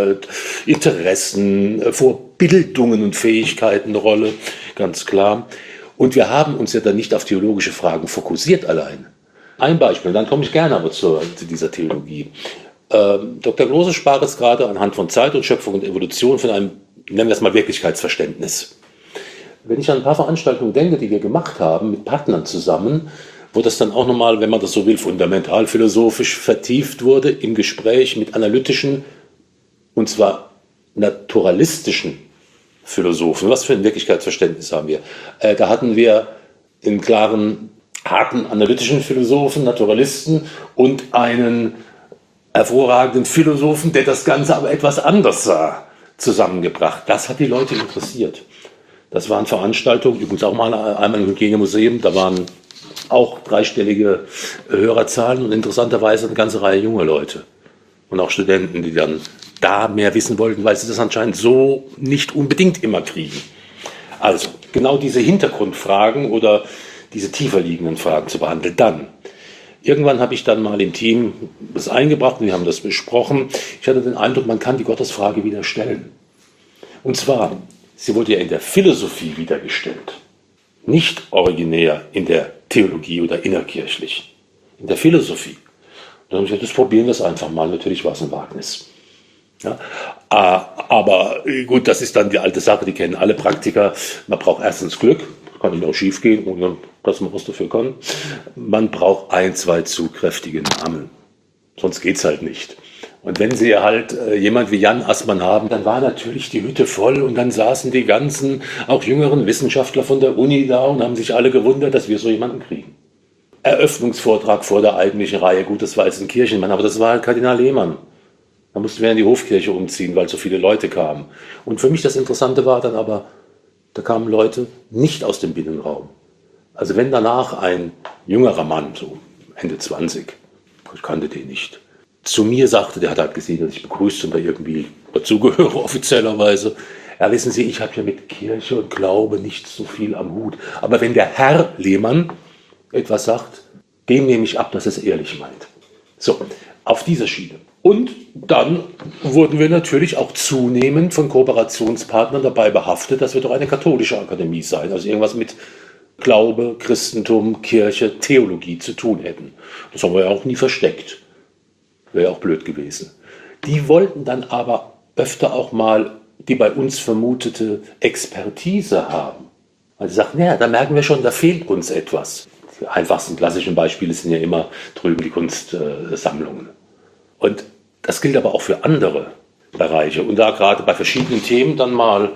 Interessen, Vorbildungen und Fähigkeiten eine Rolle, ganz klar. Und wir haben uns ja dann nicht auf theologische Fragen fokussiert allein. Ein Beispiel, dann komme ich gerne aber zu, zu dieser Theologie. Ähm, Doktor Klose sprach jetzt gerade anhand von Zeit und Schöpfung und Evolution von einem, nennen wir es mal, Wirklichkeitsverständnis. Wenn ich an ein paar Veranstaltungen denke, die wir gemacht haben, mit Partnern zusammen, wo das dann auch nochmal, wenn man das so will, fundamentalphilosophisch vertieft wurde im Gespräch mit analytischen, und zwar naturalistischen Philosophen. Was für ein Wirklichkeitsverständnis haben wir? Äh, da hatten wir einen klaren, harten analytischen Philosophen, Naturalisten und einen hervorragenden Philosophen, der das Ganze aber etwas anders sah, zusammengebracht. Das hat die Leute interessiert. Das waren Veranstaltungen, übrigens auch mal einmal im Hygienemuseum, da waren auch dreistellige Hörerzahlen und interessanterweise eine ganze Reihe junger Leute und auch Studenten, die dann da mehr wissen wollten, weil sie das anscheinend so nicht unbedingt immer kriegen. Also genau diese Hintergrundfragen oder diese tiefer liegenden Fragen zu behandeln. Dann, irgendwann habe ich dann mal im Team das eingebracht und wir haben das besprochen. Ich hatte den Eindruck, man kann die Gottesfrage wieder stellen. Und zwar, sie wurde ja in der Philosophie wiedergestellt. Nicht originär in der Theologie oder innerkirchlich, in der Philosophie. Und dann habe ich gesagt, das probieren wir es einfach mal. Natürlich war es ein Wagnis. Ja, aber gut, das ist dann die alte Sache, die kennen alle Praktiker. Man braucht erstens Glück, kann nicht auch schief gehen, ohne dass man was dafür kann. Man braucht ein, zwei zugkräftige Namen, sonst geht es halt nicht. Und wenn Sie halt äh, jemand wie Jan Assmann haben, dann war natürlich die Hütte voll und dann saßen die ganzen, auch jüngeren Wissenschaftler von der Uni da und haben sich alle gewundert, dass wir so jemanden kriegen. Eröffnungsvortrag vor der eigentlichen Reihe, gut, das war jetzt ein Kirchenmann, aber das war halt Kardinal Lehmann. Da mussten wir in die Hofkirche umziehen, weil so viele Leute kamen. Und für mich das Interessante war dann aber, da kamen Leute nicht aus dem Binnenraum. Also wenn danach ein jüngerer Mann, so Ende zwanzig, ich kannte den nicht, zu mir sagte, der hat halt gesehen, dass ich begrüßt und da irgendwie dazugehöre offiziellerweise. Ja, wissen Sie, ich habe ja mit Kirche und Glaube nicht so viel am Hut. Aber wenn der Herr Lehmann etwas sagt, dem nehme ich ab, dass er es ehrlich meint. So, auf dieser Schiene. Und dann wurden wir natürlich auch zunehmend von Kooperationspartnern dabei behaftet, dass wir doch eine katholische Akademie seien. Also irgendwas mit Glaube, Christentum, Kirche, Theologie zu tun hätten. Das haben wir ja auch nie versteckt. Wäre auch blöd gewesen. Die wollten dann aber öfter auch mal die bei uns vermutete Expertise haben. Weil sie sagten, ja, da merken wir schon, da fehlt uns etwas. Die einfachsten klassischen Beispiele sind ja immer drüben die Kunstsammlungen. Und das gilt aber auch für andere Bereiche. Und da gerade bei verschiedenen Themen dann mal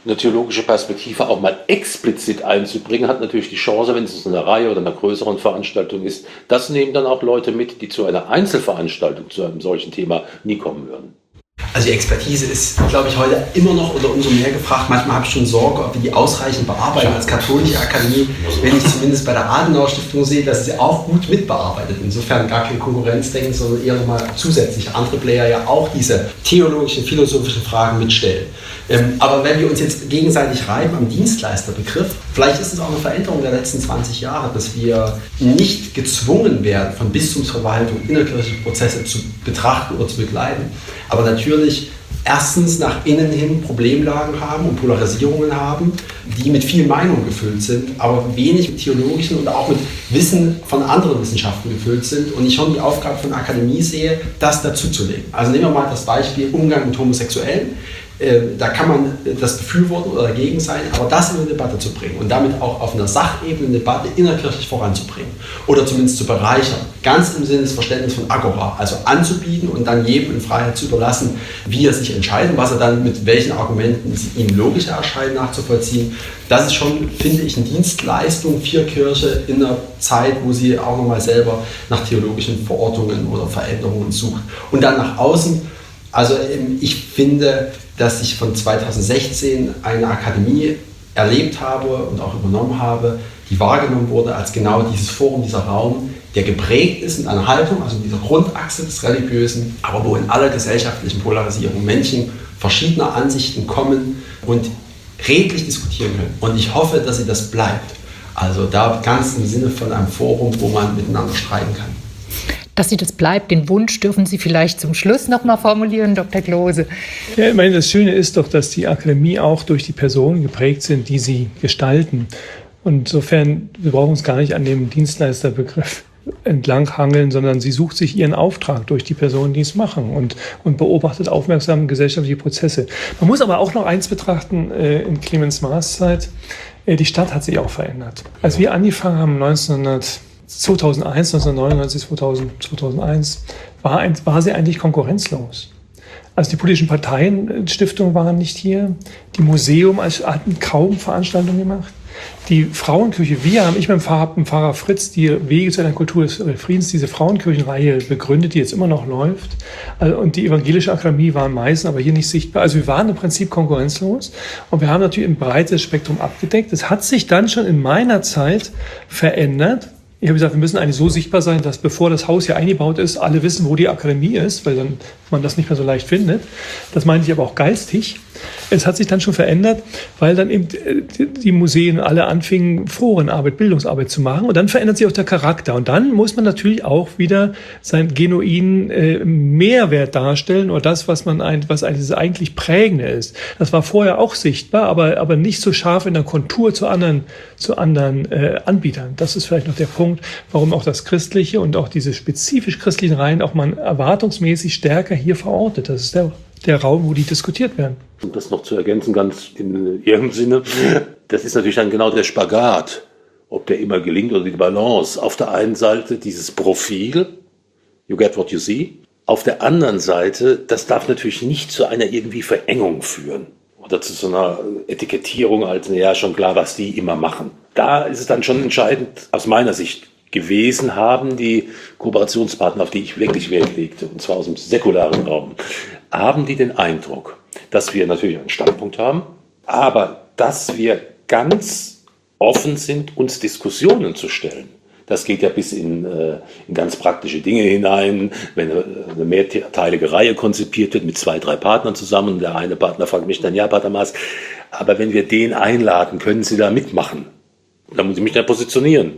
eine theologische Perspektive auch mal explizit einzubringen, hat natürlich die Chance, wenn es eine Reihe oder einer größeren Veranstaltung ist, das nehmen dann auch Leute mit, die zu einer Einzelveranstaltung zu einem solchen Thema nie kommen würden. Also die Expertise ist, glaube ich, heute immer noch oder umso mehr gefragt. Manchmal habe ich schon Sorge, ob wir die ausreichend bearbeiten als katholische Akademie, wenn ich zumindest bei der Adenauer Stiftung sehe, dass sie auch gut mitbearbeitet. Insofern gar kein Konkurrenzdenken, sondern eher nochmal zusätzlich andere Player ja auch diese theologischen, philosophischen Fragen mitstellen. Ähm, aber wenn wir uns jetzt gegenseitig reiben am Dienstleisterbegriff, vielleicht ist es auch eine Veränderung der letzten zwanzig Jahre, dass wir nicht gezwungen werden, von Bistumsverwaltung innerkirchliche Prozesse zu betrachten oder zu begleiten, aber natürlich erstens nach innen hin Problemlagen haben und Polarisierungen haben, die mit viel Meinung gefüllt sind, aber wenig mit theologischen und auch mit Wissen von anderen Wissenschaften gefüllt sind. Und ich schon die Aufgabe von der Akademie sehe, das dazuzulegen. Also nehmen wir mal das Beispiel Umgang mit Homosexuellen. Da kann man das befürworten oder dagegen sein, aber das in eine Debatte zu bringen und damit auch auf einer Sachebene eine Debatte innerkirchlich voranzubringen oder zumindest zu bereichern, ganz im Sinne des Verständnisses von Agora, also anzubieten und dann jedem in Freiheit zu überlassen, wie er sich entscheidet, was er dann mit welchen Argumenten ihm logischer erscheint nachzuvollziehen. Das ist schon, finde ich, eine Dienstleistung für Kirche in einer Zeit, wo sie auch nochmal selber nach theologischen Verortungen oder Veränderungen sucht. Und dann nach außen, also ich finde, dass ich von zweitausendsechzehn eine Akademie erlebt habe und auch übernommen habe, die wahrgenommen wurde als genau dieses Forum, dieser Raum, der geprägt ist mit einer Haltung, also mit dieser Grundachse des Religiösen, aber wo in aller gesellschaftlichen Polarisierung Menschen verschiedener Ansichten kommen und redlich diskutieren können. Und ich hoffe, dass sie das bleibt. Also da ganz im Sinne von einem Forum, wo man miteinander streiten kann. Dass sie das bleibt, den Wunsch dürfen Sie vielleicht zum Schluss noch mal formulieren, Doktor Klose. Ja, ich meine, das Schöne ist doch, dass die Akademie auch durch die Personen geprägt sind, die sie gestalten. Und insofern, wir brauchen uns gar nicht an dem Dienstleisterbegriff entlanghangeln, sondern sie sucht sich ihren Auftrag durch die Personen, die es machen und, und beobachtet aufmerksam gesellschaftliche Prozesse. Man muss aber auch noch eins betrachten, äh, in Clemens Maas Zeit, äh, die Stadt hat sich auch verändert. Als wir angefangen haben, neunzehnhundert zweitausendeins, neunzehnhundertneunundneunzig, zweitausend, zweitausendeins, war, ein, war sie eigentlich konkurrenzlos. Also die politischen Parteienstiftungen waren nicht hier, die Museum hatten kaum Veranstaltungen gemacht. Die Frauenkirche, wir haben, ich mit dem Pfarrer, dem Pfarrer Fritz, die Wege zu einer Kultur des Friedens, diese Frauenkirchenreihe begründet, die jetzt immer noch läuft. Also, und die evangelische Akademie war am meisten, aber hier nicht sichtbar. Also wir waren im Prinzip konkurrenzlos und wir haben natürlich ein breites Spektrum abgedeckt. Das hat sich dann schon in meiner Zeit verändert. Ich habe gesagt, wir müssen eigentlich so sichtbar sein, dass bevor das Haus hier eingebaut ist, alle wissen, wo die Akademie ist, weil dann man das nicht mehr so leicht findet. Das meine ich aber auch geistig. Es hat sich dann schon verändert, weil dann eben die Museen alle anfingen, Forenarbeit, Bildungsarbeit zu machen. Und dann verändert sich auch der Charakter. Und dann muss man natürlich auch wieder seinen genuinen äh, Mehrwert darstellen oder das, was man ein, was eigentlich das eigentlich Prägende ist. Das war vorher auch sichtbar, aber, aber nicht so scharf in der Kontur zu anderen, zu anderen äh, Anbietern. Das ist vielleicht noch der Punkt, warum auch das Christliche und auch diese spezifisch christlichen Reihen auch mal erwartungsmäßig stärker hier verortet. Das ist der der Raum, wo die diskutiert werden. Um das noch zu ergänzen, ganz in Ihrem Sinne, das ist natürlich dann genau der Spagat, ob der immer gelingt oder die Balance. Auf der einen Seite dieses Profil, you get what you see. Auf der anderen Seite, das darf natürlich nicht zu einer irgendwie Verengung führen oder zu so einer Etikettierung als, naja, schon klar, was die immer machen. Da ist es dann schon entscheidend, aus meiner Sicht gewesen, haben die Kooperationspartner, auf die ich wirklich Wert legte, und zwar aus dem säkularen Raum, haben die den Eindruck, dass wir natürlich einen Standpunkt haben, aber dass wir ganz offen sind, uns Diskussionen zu stellen. Das geht ja bis in, äh, in ganz praktische Dinge hinein, wenn eine, eine mehrteilige Reihe konzipiert wird mit zwei, drei Partnern zusammen. Und der eine Partner fragt mich dann, ja, Pater Maas, aber wenn wir den einladen, können Sie da mitmachen? Da muss ich mich dann positionieren.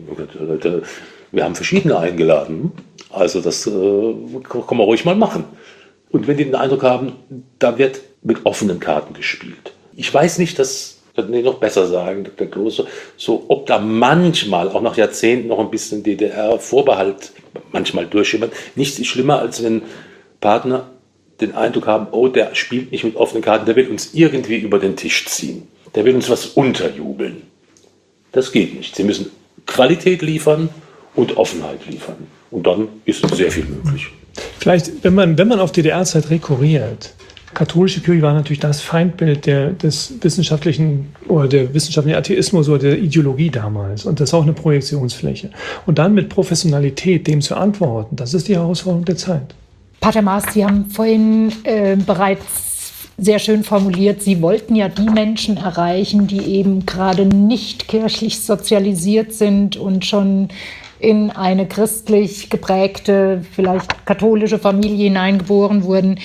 Wir haben verschiedene eingeladen, also das äh, kann man ruhig mal machen. Und wenn die den Eindruck haben, da wird mit offenen Karten gespielt. Ich weiß nicht, das könnten die noch besser sagen, Doktor Klose, so ob da manchmal, auch nach Jahrzehnten, noch ein bisschen D D R-Vorbehalt manchmal durchschimmert. Nichts ist schlimmer, als wenn Partner den Eindruck haben, oh, der spielt nicht mit offenen Karten, der will uns irgendwie über den Tisch ziehen. Der will uns was unterjubeln. Das geht nicht. Sie müssen Qualität liefern und Offenheit liefern. Und dann ist sehr viel möglich. Vielleicht, wenn man, wenn man auf D D R-Zeit rekurriert, katholische Kirche war natürlich das Feindbild der, des wissenschaftlichen oder der wissenschaftlichen Atheismus oder der Ideologie damals. Und das ist auch eine Projektionsfläche. Und dann mit Professionalität dem zu antworten, das ist die Herausforderung der Zeit. Pater Maas, Sie haben vorhin äh, bereits sehr schön formuliert, Sie wollten ja die Menschen erreichen, die eben gerade nicht kirchlich sozialisiert sind und schon in eine christlich geprägte, vielleicht katholische Familie hineingeboren wurden.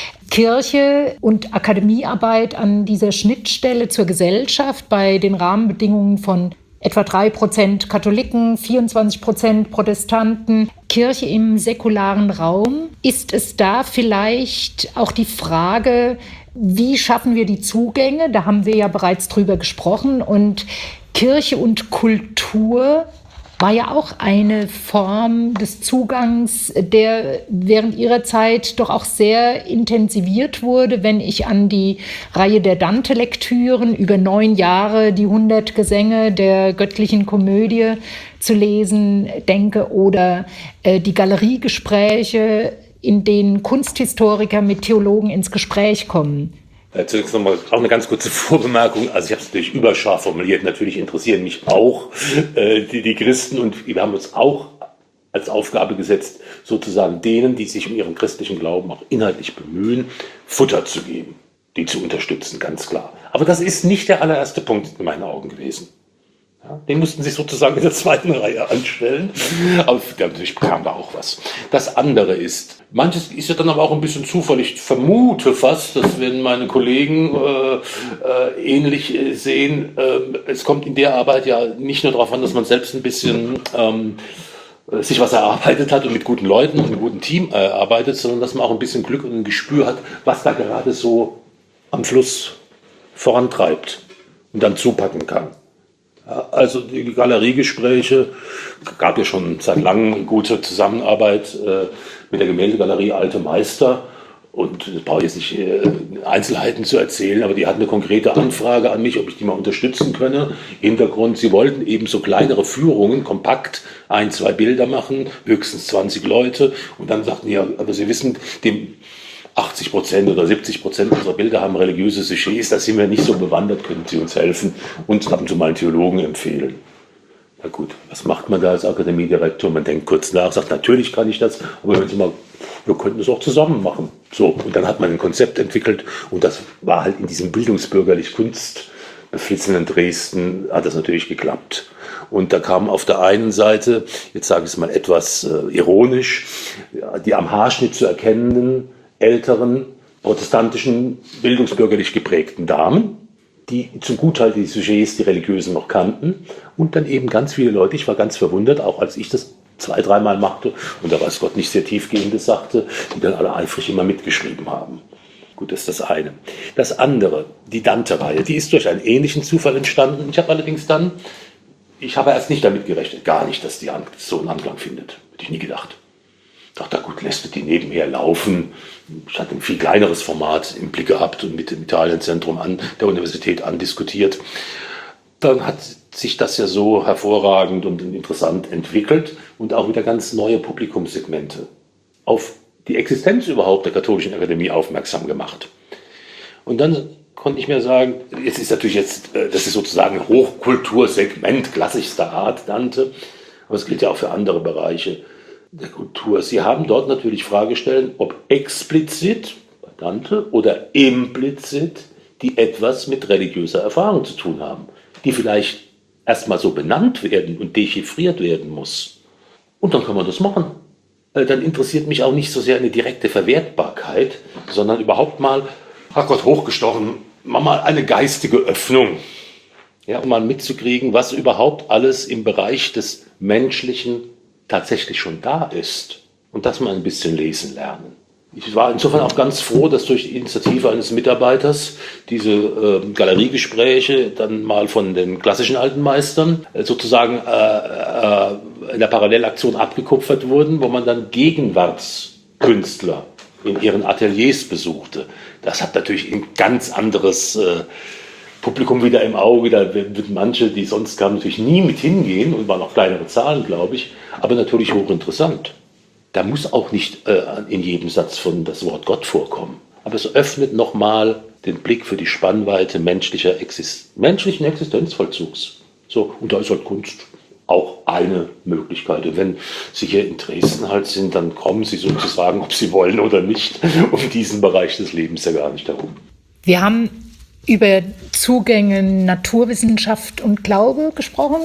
Kirche und Akademiearbeit an dieser Schnittstelle zur Gesellschaft bei den Rahmenbedingungen von etwa drei Prozent Katholiken, vierundzwanzig Prozent Protestanten, Kirche im säkularen Raum. Ist es da vielleicht auch die Frage, wie schaffen wir die Zugänge? Da haben wir ja bereits drüber gesprochen. Und Kirche und Kultur war ja auch eine Form des Zugangs, der während ihrer Zeit doch auch sehr intensiviert wurde. Wenn ich an die Reihe der Dante-Lektüren über neun Jahre, die hundert Gesänge der göttlichen Komödie zu lesen denke oder äh, die Galeriegespräche, in denen Kunsthistoriker mit Theologen ins Gespräch kommen. Zunächst nochmal auch eine ganz kurze Vorbemerkung. Also ich habe es natürlich überscharf formuliert. Natürlich interessieren mich auch äh, die, die Christen und wir haben uns auch als Aufgabe gesetzt, sozusagen denen, die sich um ihren christlichen Glauben auch inhaltlich bemühen, Futter zu geben, die zu unterstützen, ganz klar. Aber das ist nicht der allererste Punkt in meinen Augen gewesen. Ja, den mussten sich sozusagen in der zweiten Reihe anstellen, aber natürlich kam da auch was. Das andere ist, manches ist ja dann aber auch ein bisschen Zufall. Ich vermute fast, dass wenn meine Kollegen äh, äh, ähnlich äh, sehen, äh, es kommt in der Arbeit ja nicht nur darauf an, dass man selbst ein bisschen ähm, sich was erarbeitet hat und mit guten Leuten und einem guten Team äh, arbeitet, sondern dass man auch ein bisschen Glück und ein Gespür hat, was da gerade so am Fluss vorantreibt und dann zupacken kann. Also die Galeriegespräche, gab ja schon seit langem gute Zusammenarbeit äh, mit der Gemäldegalerie Alte Meister. Und ich brauche jetzt nicht äh, Einzelheiten zu erzählen, aber die hatten eine konkrete Anfrage an mich, ob ich die mal unterstützen könne. Hintergrund, sie wollten eben so kleinere Führungen, kompakt, ein, zwei Bilder machen, höchstens zwanzig Leute. Und dann sagten die, ja, aber Sie wissen, dem achtzig Prozent oder siebzig Prozent unserer Bilder haben religiöse Sujets, da sind wir nicht so bewandert, können Sie uns helfen und ab und zu mal einen Theologen empfehlen. Na gut, was macht man da als Akademiedirektor? Man denkt kurz nach, sagt, natürlich kann ich das, aber wenn Sie mal, wir könnten es auch zusammen machen. So, und dann hat man ein Konzept entwickelt und das war halt in diesem bildungsbürgerlich-Kunst beflissenen Dresden, hat das natürlich geklappt. Und da kamen auf der einen Seite, jetzt sage ich es mal etwas äh, ironisch, die am Haarschnitt zu erkennenden älteren, protestantischen, bildungsbürgerlich geprägten Damen, die zum Gutteil die Sujets, die Religiösen noch kannten und dann eben ganz viele Leute, ich war ganz verwundert, auch als ich das zwei, dreimal machte und da weiß Gott nicht sehr tiefgehendes sagte, die dann alle eifrig immer mitgeschrieben haben. Gut, das ist das eine. Das andere, die Dante-Reihe, die ist durch einen ähnlichen Zufall entstanden. Ich habe allerdings dann, ich habe erst nicht damit gerechnet, gar nicht, dass die so einen Anklang findet. Hätte ich nie gedacht. Ich dachte, gut, lässt du die nebenher laufen. Ich hatte ein viel kleineres Format im Blick gehabt und mit dem Italienzentrum an der Universität andiskutiert. Dann hat sich das ja so hervorragend und interessant entwickelt und auch wieder ganz neue Publikumssegmente auf die Existenz überhaupt der Katholischen Akademie aufmerksam gemacht. Und dann konnte ich mir sagen, jetzt ist natürlich jetzt, das ist sozusagen ein Hochkultursegment klassischster Art, Dante, aber es gilt ja auch für andere Bereiche der Kultur. Sie haben dort natürlich Fragestellen, ob explizit bei Dante oder implizit, die etwas mit religiöser Erfahrung zu tun haben, die vielleicht erstmal so benannt werden und dechiffriert werden muss. Und dann kann man das machen. Dann interessiert mich auch nicht so sehr eine direkte Verwertbarkeit, sondern überhaupt mal, ach Gott, hochgestochen, mal eine geistige Öffnung. Ja, um mal mitzukriegen, was überhaupt alles im Bereich des Menschlichen tatsächlich schon da ist und das mal ein bisschen lesen lernen. Ich war insofern auch ganz froh, dass durch die Initiative eines Mitarbeiters diese äh, Galeriegespräche dann mal von den klassischen alten Meistern äh, sozusagen äh, äh, in der Parallelaktion abgekupfert wurden, wo man dann Gegenwartskünstler in ihren Ateliers besuchte. Das hat natürlich ein ganz anderes äh, Publikum wieder im Auge, da würden manche, die sonst kamen, natürlich nie mit hingehen und waren auch kleinere Zahlen, glaube ich, aber natürlich hochinteressant. Da muss auch nicht äh, in jedem Satz von das Wort Gott vorkommen. aber es öffnet nochmal den Blick für die Spannweite menschlicher Exist- menschlichen Existenzvollzugs. So, und da ist halt Kunst auch eine Möglichkeit. Und wenn Sie hier in Dresden halt sind, dann kommen Sie sozusagen, ob Sie wollen oder nicht, um diesen Bereich des Lebens ja gar nicht herum. Wir haben über Zugänge Naturwissenschaft und Glaube gesprochen.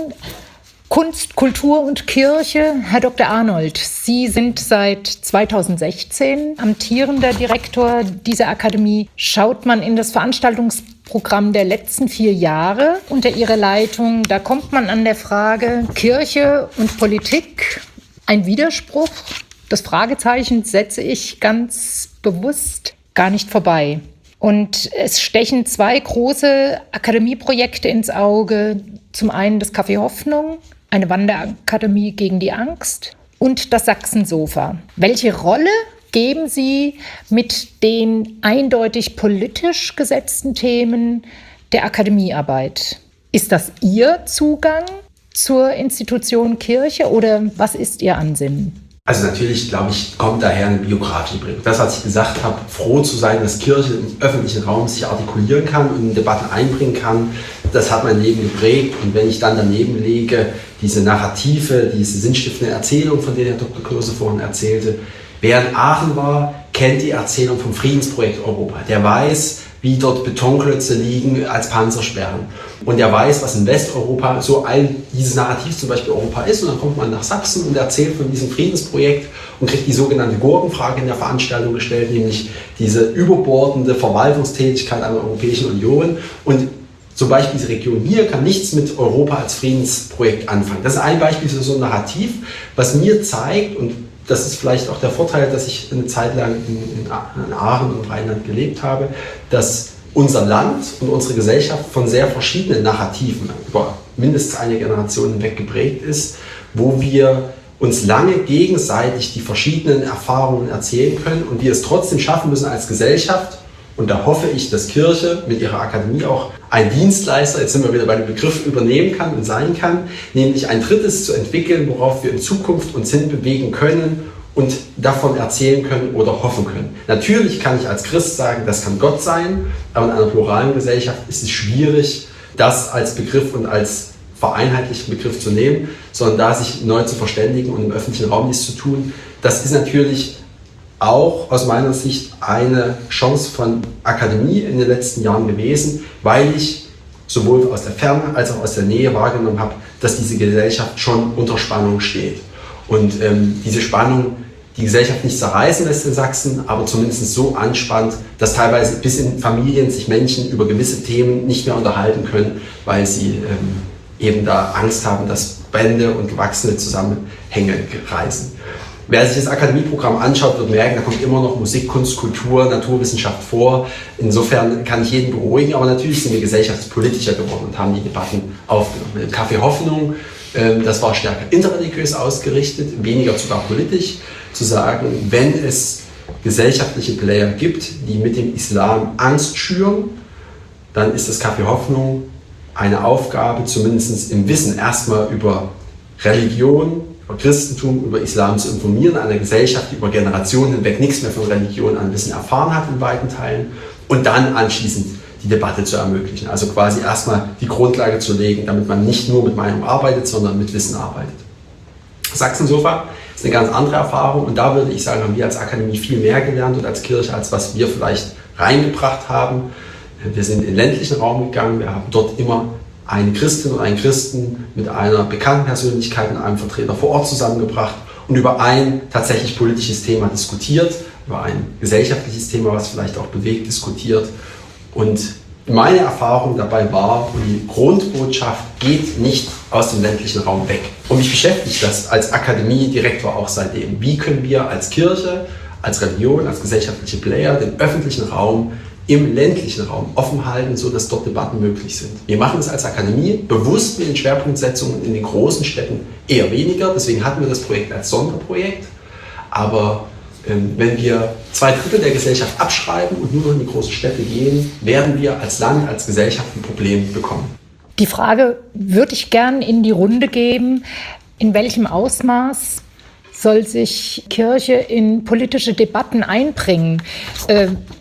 Kunst, Kultur und Kirche. Herr Doktor Arnold, Sie sind seit zweitausendsechzehn amtierender Direktor dieser Akademie. Schaut man in das Veranstaltungsprogramm der letzten vier Jahre unter Ihrer Leitung, da kommt man an der Frage Kirche und Politik ein Widerspruch. Das Fragezeichen setze ich ganz bewusst gar nicht vorbei. Und es stechen zwei große Akademieprojekte ins Auge. Zum einen das Café Hoffnung, eine Wanderakademie gegen die Angst, und das Sachsensofa. Welche Rolle geben Sie mit den eindeutig politisch gesetzten Themen der Akademiearbeit? Ist das Ihr Zugang zur Institution Kirche oder was ist Ihr Ansinnen? Also natürlich, glaube ich, kommt daher eine biografische Prägung. Das, was ich gesagt habe, froh zu sein, dass Kirche im öffentlichen Raum sich artikulieren kann und in Debatten einbringen kann, das hat mein Leben geprägt. Und wenn ich dann daneben lege, diese Narrative, diese sinnstiftende Erzählung, von der Herr Doktor Klose vorhin erzählte, wer in Aachen war, kennt die Erzählung vom Friedensprojekt Europa. Der weiß, wie dort Betonklötze liegen als Panzersperren. Und der weiß, was in Westeuropa so all dieses Narrativ zum Beispiel Europa ist. Und dann kommt man nach Sachsen und erzählt von diesem Friedensprojekt und kriegt die sogenannte Gurkenfrage in der Veranstaltung gestellt, nämlich diese überbordende Verwaltungstätigkeit einer Europäischen Union. Und zum Beispiel diese Region hier kann nichts mit Europa als Friedensprojekt anfangen. Das ist ein Beispiel für so ein Narrativ, was mir zeigt, und das ist vielleicht auch der Vorteil, dass ich eine Zeit lang in, in Aachen und Rheinland gelebt habe, dass unser Land und unsere Gesellschaft von sehr verschiedenen Narrativen über mindestens eine Generation hinweg geprägt ist, wo wir uns lange gegenseitig die verschiedenen Erfahrungen erzählen können und wir es trotzdem schaffen müssen als Gesellschaft. Und da hoffe ich, dass Kirche mit ihrer Akademie auch ein Dienstleister, jetzt sind wir wieder bei dem Begriff, übernehmen kann und sein kann, nämlich ein drittes zu entwickeln, worauf wir in Zukunft uns hinbewegen können und davon erzählen können oder hoffen können. Natürlich kann ich als Christ sagen, das kann Gott sein, aber in einer pluralen Gesellschaft ist es schwierig, das als Begriff und als vereinheitlichten Begriff zu nehmen, sondern da sich neu zu verständigen und im öffentlichen Raum nichts zu tun. Das ist natürlich auch aus meiner Sicht eine Chance von Akademie in den letzten Jahren gewesen, weil ich sowohl aus der Ferne als auch aus der Nähe wahrgenommen habe, dass diese Gesellschaft schon unter Spannung steht. Und ähm, diese Spannung die Gesellschaft nicht zerreißen lässt in Sachsen, aber zumindest so anspannt, dass teilweise bis in Familien sich Menschen über gewisse Themen nicht mehr unterhalten können, weil sie ähm, eben da Angst haben, dass Bände und gewachsene Zusammenhänge reißen. Wer sich das Akademieprogramm anschaut, wird merken, da kommt immer noch Musik, Kunst, Kultur, Naturwissenschaft vor. Insofern kann ich jeden beruhigen, aber natürlich sind wir gesellschaftspolitischer geworden und haben die Debatten aufgenommen. Im Café Hoffnung, äh, das war stärker interreligiös ausgerichtet, weniger sogar politisch, zu sagen, wenn es gesellschaftliche Player gibt, die mit dem Islam Angst schüren, dann ist das Café Hoffnung eine Aufgabe, zumindest im Wissen erstmal über Religion, über Christentum, über Islam zu informieren, eine Gesellschaft, die über Generationen hinweg nichts mehr von Religion an Wissen erfahren hat in weiten Teilen und dann anschließend die Debatte zu ermöglichen. Also quasi erstmal die Grundlage zu legen, damit man nicht nur mit Meinung arbeitet, sondern mit Wissen arbeitet. Sachsensofa ist eine ganz andere Erfahrung und da würde ich sagen, haben wir als Akademie viel mehr gelernt und als Kirche, als was wir vielleicht reingebracht haben. Wir sind in den ländlichen Raum gegangen, wir haben dort immer eine Christin und einen Christen mit einer bekannten Persönlichkeit und einem Vertreter vor Ort zusammengebracht und über ein tatsächlich politisches Thema diskutiert, über ein gesellschaftliches Thema, was vielleicht auch bewegt, diskutiert. Und meine Erfahrung dabei war, und die Grundbotschaft geht nicht aus dem ländlichen Raum weg. Und mich beschäftigt das als Akademiedirektor auch seitdem. Wie können wir als Kirche, als Religion, als gesellschaftliche Player den öffentlichen Raum im ländlichen Raum offen halten, sodass dort Debatten möglich sind. Wir machen es als Akademie bewusst mit den Schwerpunktsetzungen in den großen Städten eher weniger. Deswegen hatten wir das Projekt als Sonderprojekt. Aber ähm, wenn wir zwei Drittel der Gesellschaft abschreiben und nur noch in die großen Städte gehen, werden wir als Land, als Gesellschaft ein Problem bekommen. Die Frage würde ich gern in die Runde geben. In welchem Ausmaß soll sich Kirche in politische Debatten einbringen? Äh,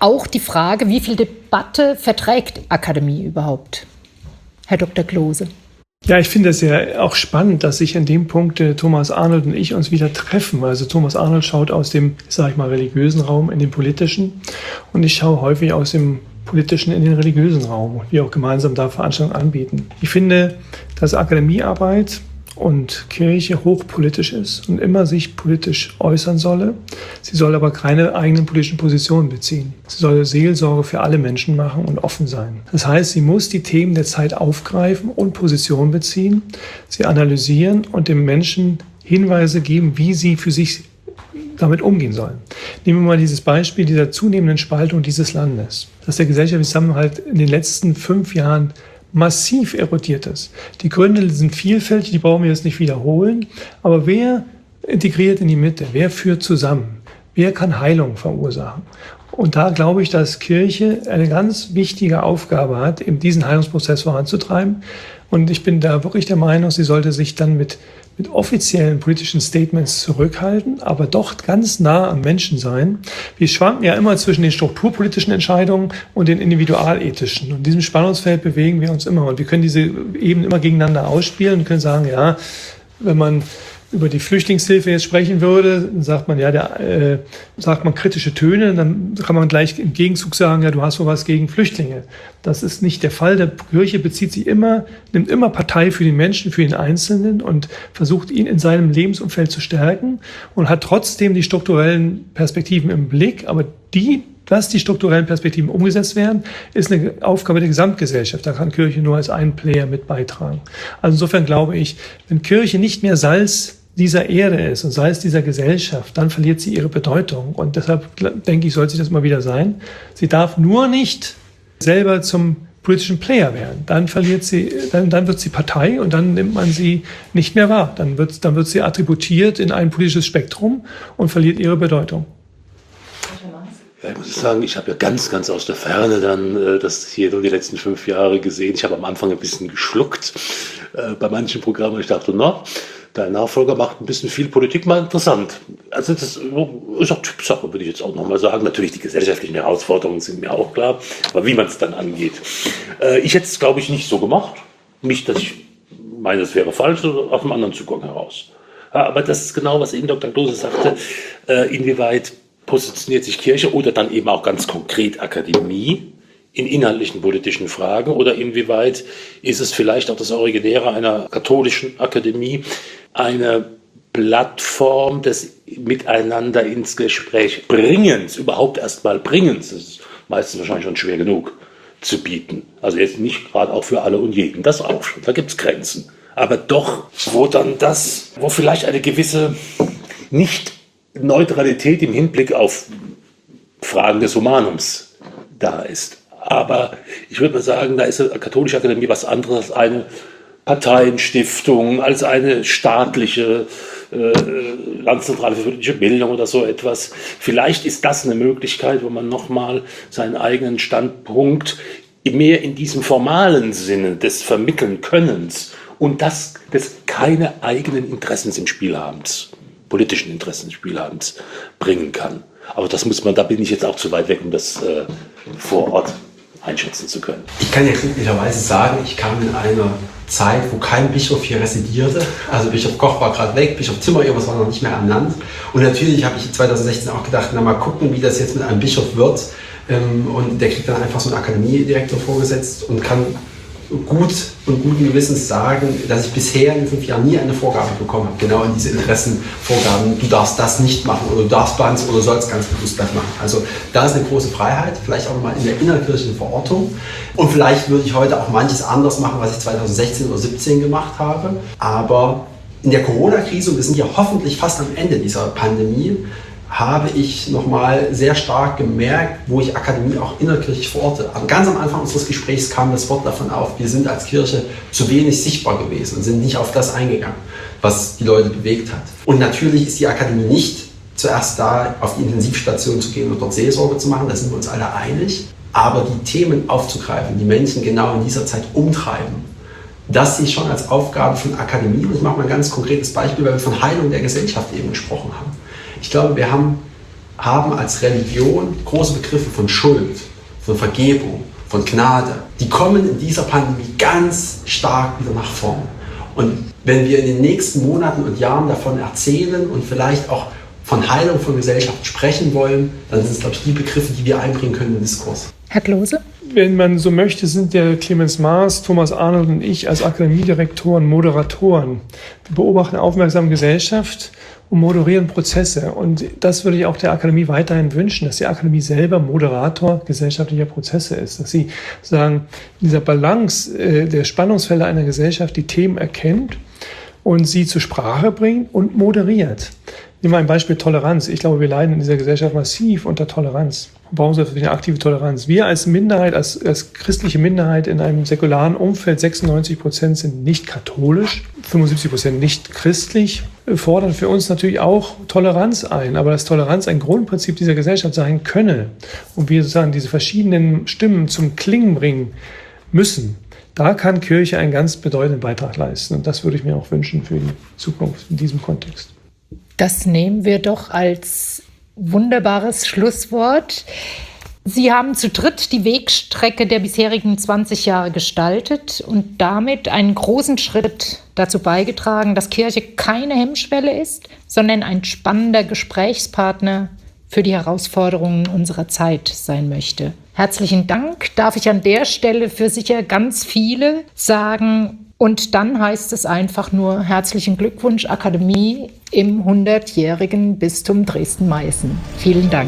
auch die Frage, wie viel Debatte verträgt Akademie überhaupt? Herr Doktor Klose. Ja, ich finde es ja auch spannend, dass sich an dem Punkt äh, Thomas Arnold und ich uns wieder treffen. Also Thomas Arnold schaut aus dem, sage ich mal, religiösen Raum in den politischen und ich schaue häufig aus dem politischen in den religiösen Raum und wir auch gemeinsam da Veranstaltungen anbieten. Ich finde, dass Akademiearbeit und Kirche hochpolitisch ist und immer sich politisch äußern solle. Sie soll aber keine eigenen politischen Positionen beziehen. Sie soll Seelsorge für alle Menschen machen und offen sein. Das heißt, sie muss die Themen der Zeit aufgreifen und Positionen beziehen, sie analysieren und dem Menschen Hinweise geben, wie sie für sich damit umgehen sollen. Nehmen wir mal dieses Beispiel dieser zunehmenden Spaltung dieses Landes, dass der gesellschaftliche Zusammenhalt in den letzten fünf Jahren massiv erodiert ist. Die Gründe sind vielfältig, die brauchen wir jetzt nicht wiederholen. Aber wer integriert in die Mitte? Wer führt zusammen? Wer kann Heilung verursachen? Und da glaube ich, dass Kirche eine ganz wichtige Aufgabe hat, eben diesen Heilungsprozess voranzutreiben. Und ich bin da wirklich der Meinung, sie sollte sich dann mit mit offiziellen politischen Statements zurückhalten, aber doch ganz nah am Menschen sein. Wir schwanken ja immer zwischen den strukturpolitischen Entscheidungen und den individualethischen. Und in diesem Spannungsfeld bewegen wir uns immer. Und wir können diese Ebenen immer gegeneinander ausspielen und können sagen, ja, wenn man über die Flüchtlingshilfe jetzt sprechen würde, dann sagt man, ja, der, äh, sagt man kritische Töne, dann kann man gleich im Gegenzug sagen, ja, du hast wohl was gegen Flüchtlinge. Das ist nicht der Fall. Der Kirche bezieht sich immer, nimmt immer Partei für den Menschen, für den Einzelnen und versucht, ihn in seinem Lebensumfeld zu stärken und hat trotzdem die strukturellen Perspektiven im Blick, aber die dass die strukturellen Perspektiven umgesetzt werden, ist eine Aufgabe der Gesamtgesellschaft. Da kann Kirche nur als ein Player mit beitragen. Also insofern glaube ich, wenn Kirche nicht mehr Salz dieser Erde ist und Salz dieser Gesellschaft, dann verliert sie ihre Bedeutung. Und deshalb denke ich, sollte sie das mal wieder sein. Sie darf nur nicht selber zum politischen Player werden. Dann verliert sie, dann, dann wird sie Partei und dann nimmt man sie nicht mehr wahr. Dann wird, dann wird sie attributiert in ein politisches Spektrum und verliert ihre Bedeutung. Ja, ich muss sagen, ich habe ja ganz, ganz aus der Ferne dann äh, das hier nur die letzten fünf Jahre gesehen. Ich habe am Anfang ein bisschen geschluckt äh, bei manchen Programmen. Ich dachte, na, dein Nachfolger macht ein bisschen viel Politik mal interessant. Also das ist auch Typsache, würde ich jetzt auch nochmal sagen. Natürlich, die gesellschaftlichen Herausforderungen sind mir auch klar, aber wie man es dann angeht. Äh, ich hätte es, glaube ich, nicht so gemacht. Nicht, dass ich meine, es wäre falsch, sondern aus einem anderen Zugang heraus. Ja, aber das ist genau, was eben Doktor Klose sagte, äh, inwieweit positioniert sich Kirche oder dann eben auch ganz konkret Akademie in inhaltlichen politischen Fragen oder inwieweit ist es vielleicht auch das Originäre einer katholischen Akademie, eine Plattform des Miteinander ins Gespräch Bringens, überhaupt erst mal Bringens, das ist meistens wahrscheinlich schon schwer genug zu bieten. Also jetzt nicht gerade auch für alle und jeden, das auch schon, da gibt es Grenzen. Aber doch, wo dann das, wo vielleicht eine gewisse nicht Neutralität im Hinblick auf Fragen des Humanums da ist. Aber ich würde mal sagen, da ist die Katholische Akademie was anderes als eine Parteienstiftung, als eine staatliche äh, Landszentrale für politische Bildung oder so etwas. Vielleicht ist das eine Möglichkeit, wo man nochmal seinen eigenen Standpunkt mehr in diesem formalen Sinne des Vermitteln-Könnens und das des keine eigenen Interessen im Spiel habens, politischen Interessen im Spiel habens, bringen kann. Aber das muss man, da bin ich jetzt auch zu weit weg, um das äh, vor Ort einschätzen zu können. Ich kann ja glücklicherweise sagen, ich kam in einer Zeit, wo kein Bischof hier residierte. Also Bischof Koch war gerade weg, Bischof Zimmer, irgendwas war noch nicht mehr am Land. Und natürlich habe ich zwanzig sechzehn auch gedacht, na mal gucken, wie das jetzt mit einem Bischof wird. Und der kriegt dann einfach so einen Akademiedirektor vorgesetzt und kann gut und guten Gewissens sagen, dass ich bisher in den fünf Jahren nie eine Vorgabe bekommen habe, genau in diese Interessenvorgaben, du darfst das nicht machen oder du darfst ganz oder sollst ganz bewusst das machen. Also da ist eine große Freiheit, vielleicht auch nochmal in der innerkirchlichen Verortung und vielleicht würde ich heute auch manches anders machen, was ich zwanzig sechzehn oder siebzehn gemacht habe, aber in der Corona-Krise, und wir sind ja hoffentlich fast am Ende dieser Pandemie, habe ich nochmal sehr stark gemerkt, wo ich Akademie auch innerkirchlich verorte. Aber ganz am Anfang unseres Gesprächs kam das Wort davon auf, wir sind als Kirche zu wenig sichtbar gewesen und sind nicht auf das eingegangen, was die Leute bewegt hat. Und natürlich ist die Akademie nicht zuerst da, auf die Intensivstation zu gehen und dort Seelsorge zu machen, da sind wir uns alle einig. Aber die Themen aufzugreifen, die Menschen genau in dieser Zeit umtreiben, das sehe ich schon als Aufgabe von Akademie. Und ich mache mal ein ganz konkretes Beispiel, weil wir von Heilung der Gesellschaft eben gesprochen haben. Ich glaube, wir haben haben als Religion große Begriffe von Schuld, von Vergebung, von Gnade. Die kommen in dieser Pandemie ganz stark wieder nach vorn. Und wenn wir in den nächsten Monaten und Jahren davon erzählen und vielleicht auch von Heilung von Gesellschaft sprechen wollen, dann sind es, glaube ich, die Begriffe, die wir einbringen können im Diskurs. Herr Klose? Wenn man so möchte, sind der Clemens Maas, Thomas Arnold und ich als Akademiedirektoren Moderatoren. Wir beobachten aufmerksam Gesellschaft und moderieren Prozesse. Und das würde ich auch der Akademie weiterhin wünschen, dass die Akademie selber Moderator gesellschaftlicher Prozesse ist. Dass sie sagen, in dieser Balance äh, der Spannungsfelder einer Gesellschaft die Themen erkennt und sie zur Sprache bringt und moderiert. Nehmen wir ein Beispiel Toleranz. Ich glaube, wir leiden in dieser Gesellschaft massiv unter Toleranz. Wir brauchen so eine aktive Toleranz. Wir als Minderheit, als, als christliche Minderheit in einem säkularen Umfeld, sechsundneunzig Prozent sind nicht katholisch, fünfundsiebzig Prozent nicht christlich, fordern für uns natürlich auch Toleranz ein. Aber dass Toleranz ein Grundprinzip dieser Gesellschaft sein könne und wir sozusagen diese verschiedenen Stimmen zum Klingen bringen müssen, da kann Kirche einen ganz bedeutenden Beitrag leisten. Und das würde ich mir auch wünschen für die Zukunft in diesem Kontext. Das nehmen wir doch als wunderbares Schlusswort. Sie haben zu dritt die Wegstrecke der bisherigen zwanzig Jahre gestaltet und damit einen großen Schritt dazu beigetragen, dass Kirche keine Hemmschwelle ist, sondern ein spannender Gesprächspartner für die Herausforderungen unserer Zeit sein möchte. Herzlichen Dank darf ich an der Stelle für sicher ganz viele sagen. Und dann heißt es einfach nur herzlichen Glückwunsch Akademie im hundertjährigen Bistum Dresden-Meißen. Vielen Dank.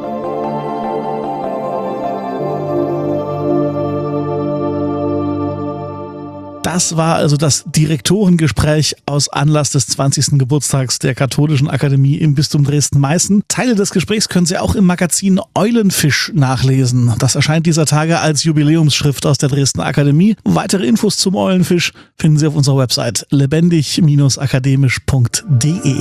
Das war also das Direktorengespräch aus Anlass des zwanzigsten Geburtstags der Katholischen Akademie im Bistum Dresden-Meißen. Teile des Gesprächs können Sie auch im Magazin Eulenfisch nachlesen. Das erscheint dieser Tage als Jubiläumsschrift aus der Dresden Akademie. Weitere Infos zum Eulenfisch finden Sie auf unserer Website lebendig Bindestrich akademisch Punkt de.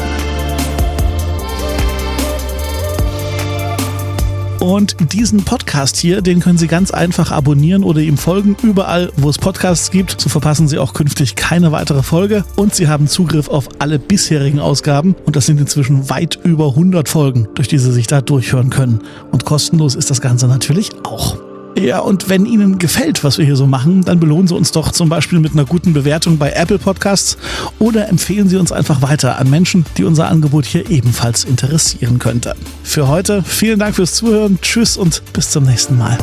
Und diesen Podcast hier, den können Sie ganz einfach abonnieren oder ihm folgen, überall, wo es Podcasts gibt. So verpassen Sie auch künftig keine weitere Folge. Und Sie haben Zugriff auf alle bisherigen Ausgaben. Und das sind inzwischen weit über hundert Folgen, durch die Sie sich da durchhören können. Und kostenlos ist das Ganze natürlich auch. Ja, und wenn Ihnen gefällt, was wir hier so machen, dann belohnen Sie uns doch zum Beispiel mit einer guten Bewertung bei Apple Podcasts oder empfehlen Sie uns einfach weiter an Menschen, die unser Angebot hier ebenfalls interessieren könnte. Für heute vielen Dank fürs Zuhören, tschüss und bis zum nächsten Mal.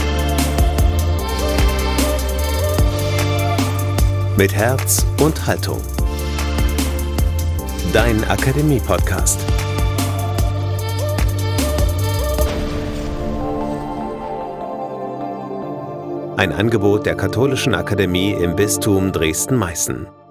Mit Herz und Haltung. Dein Akademie-Podcast. Ein Angebot der Katholischen Akademie im Bistum Dresden-Meißen.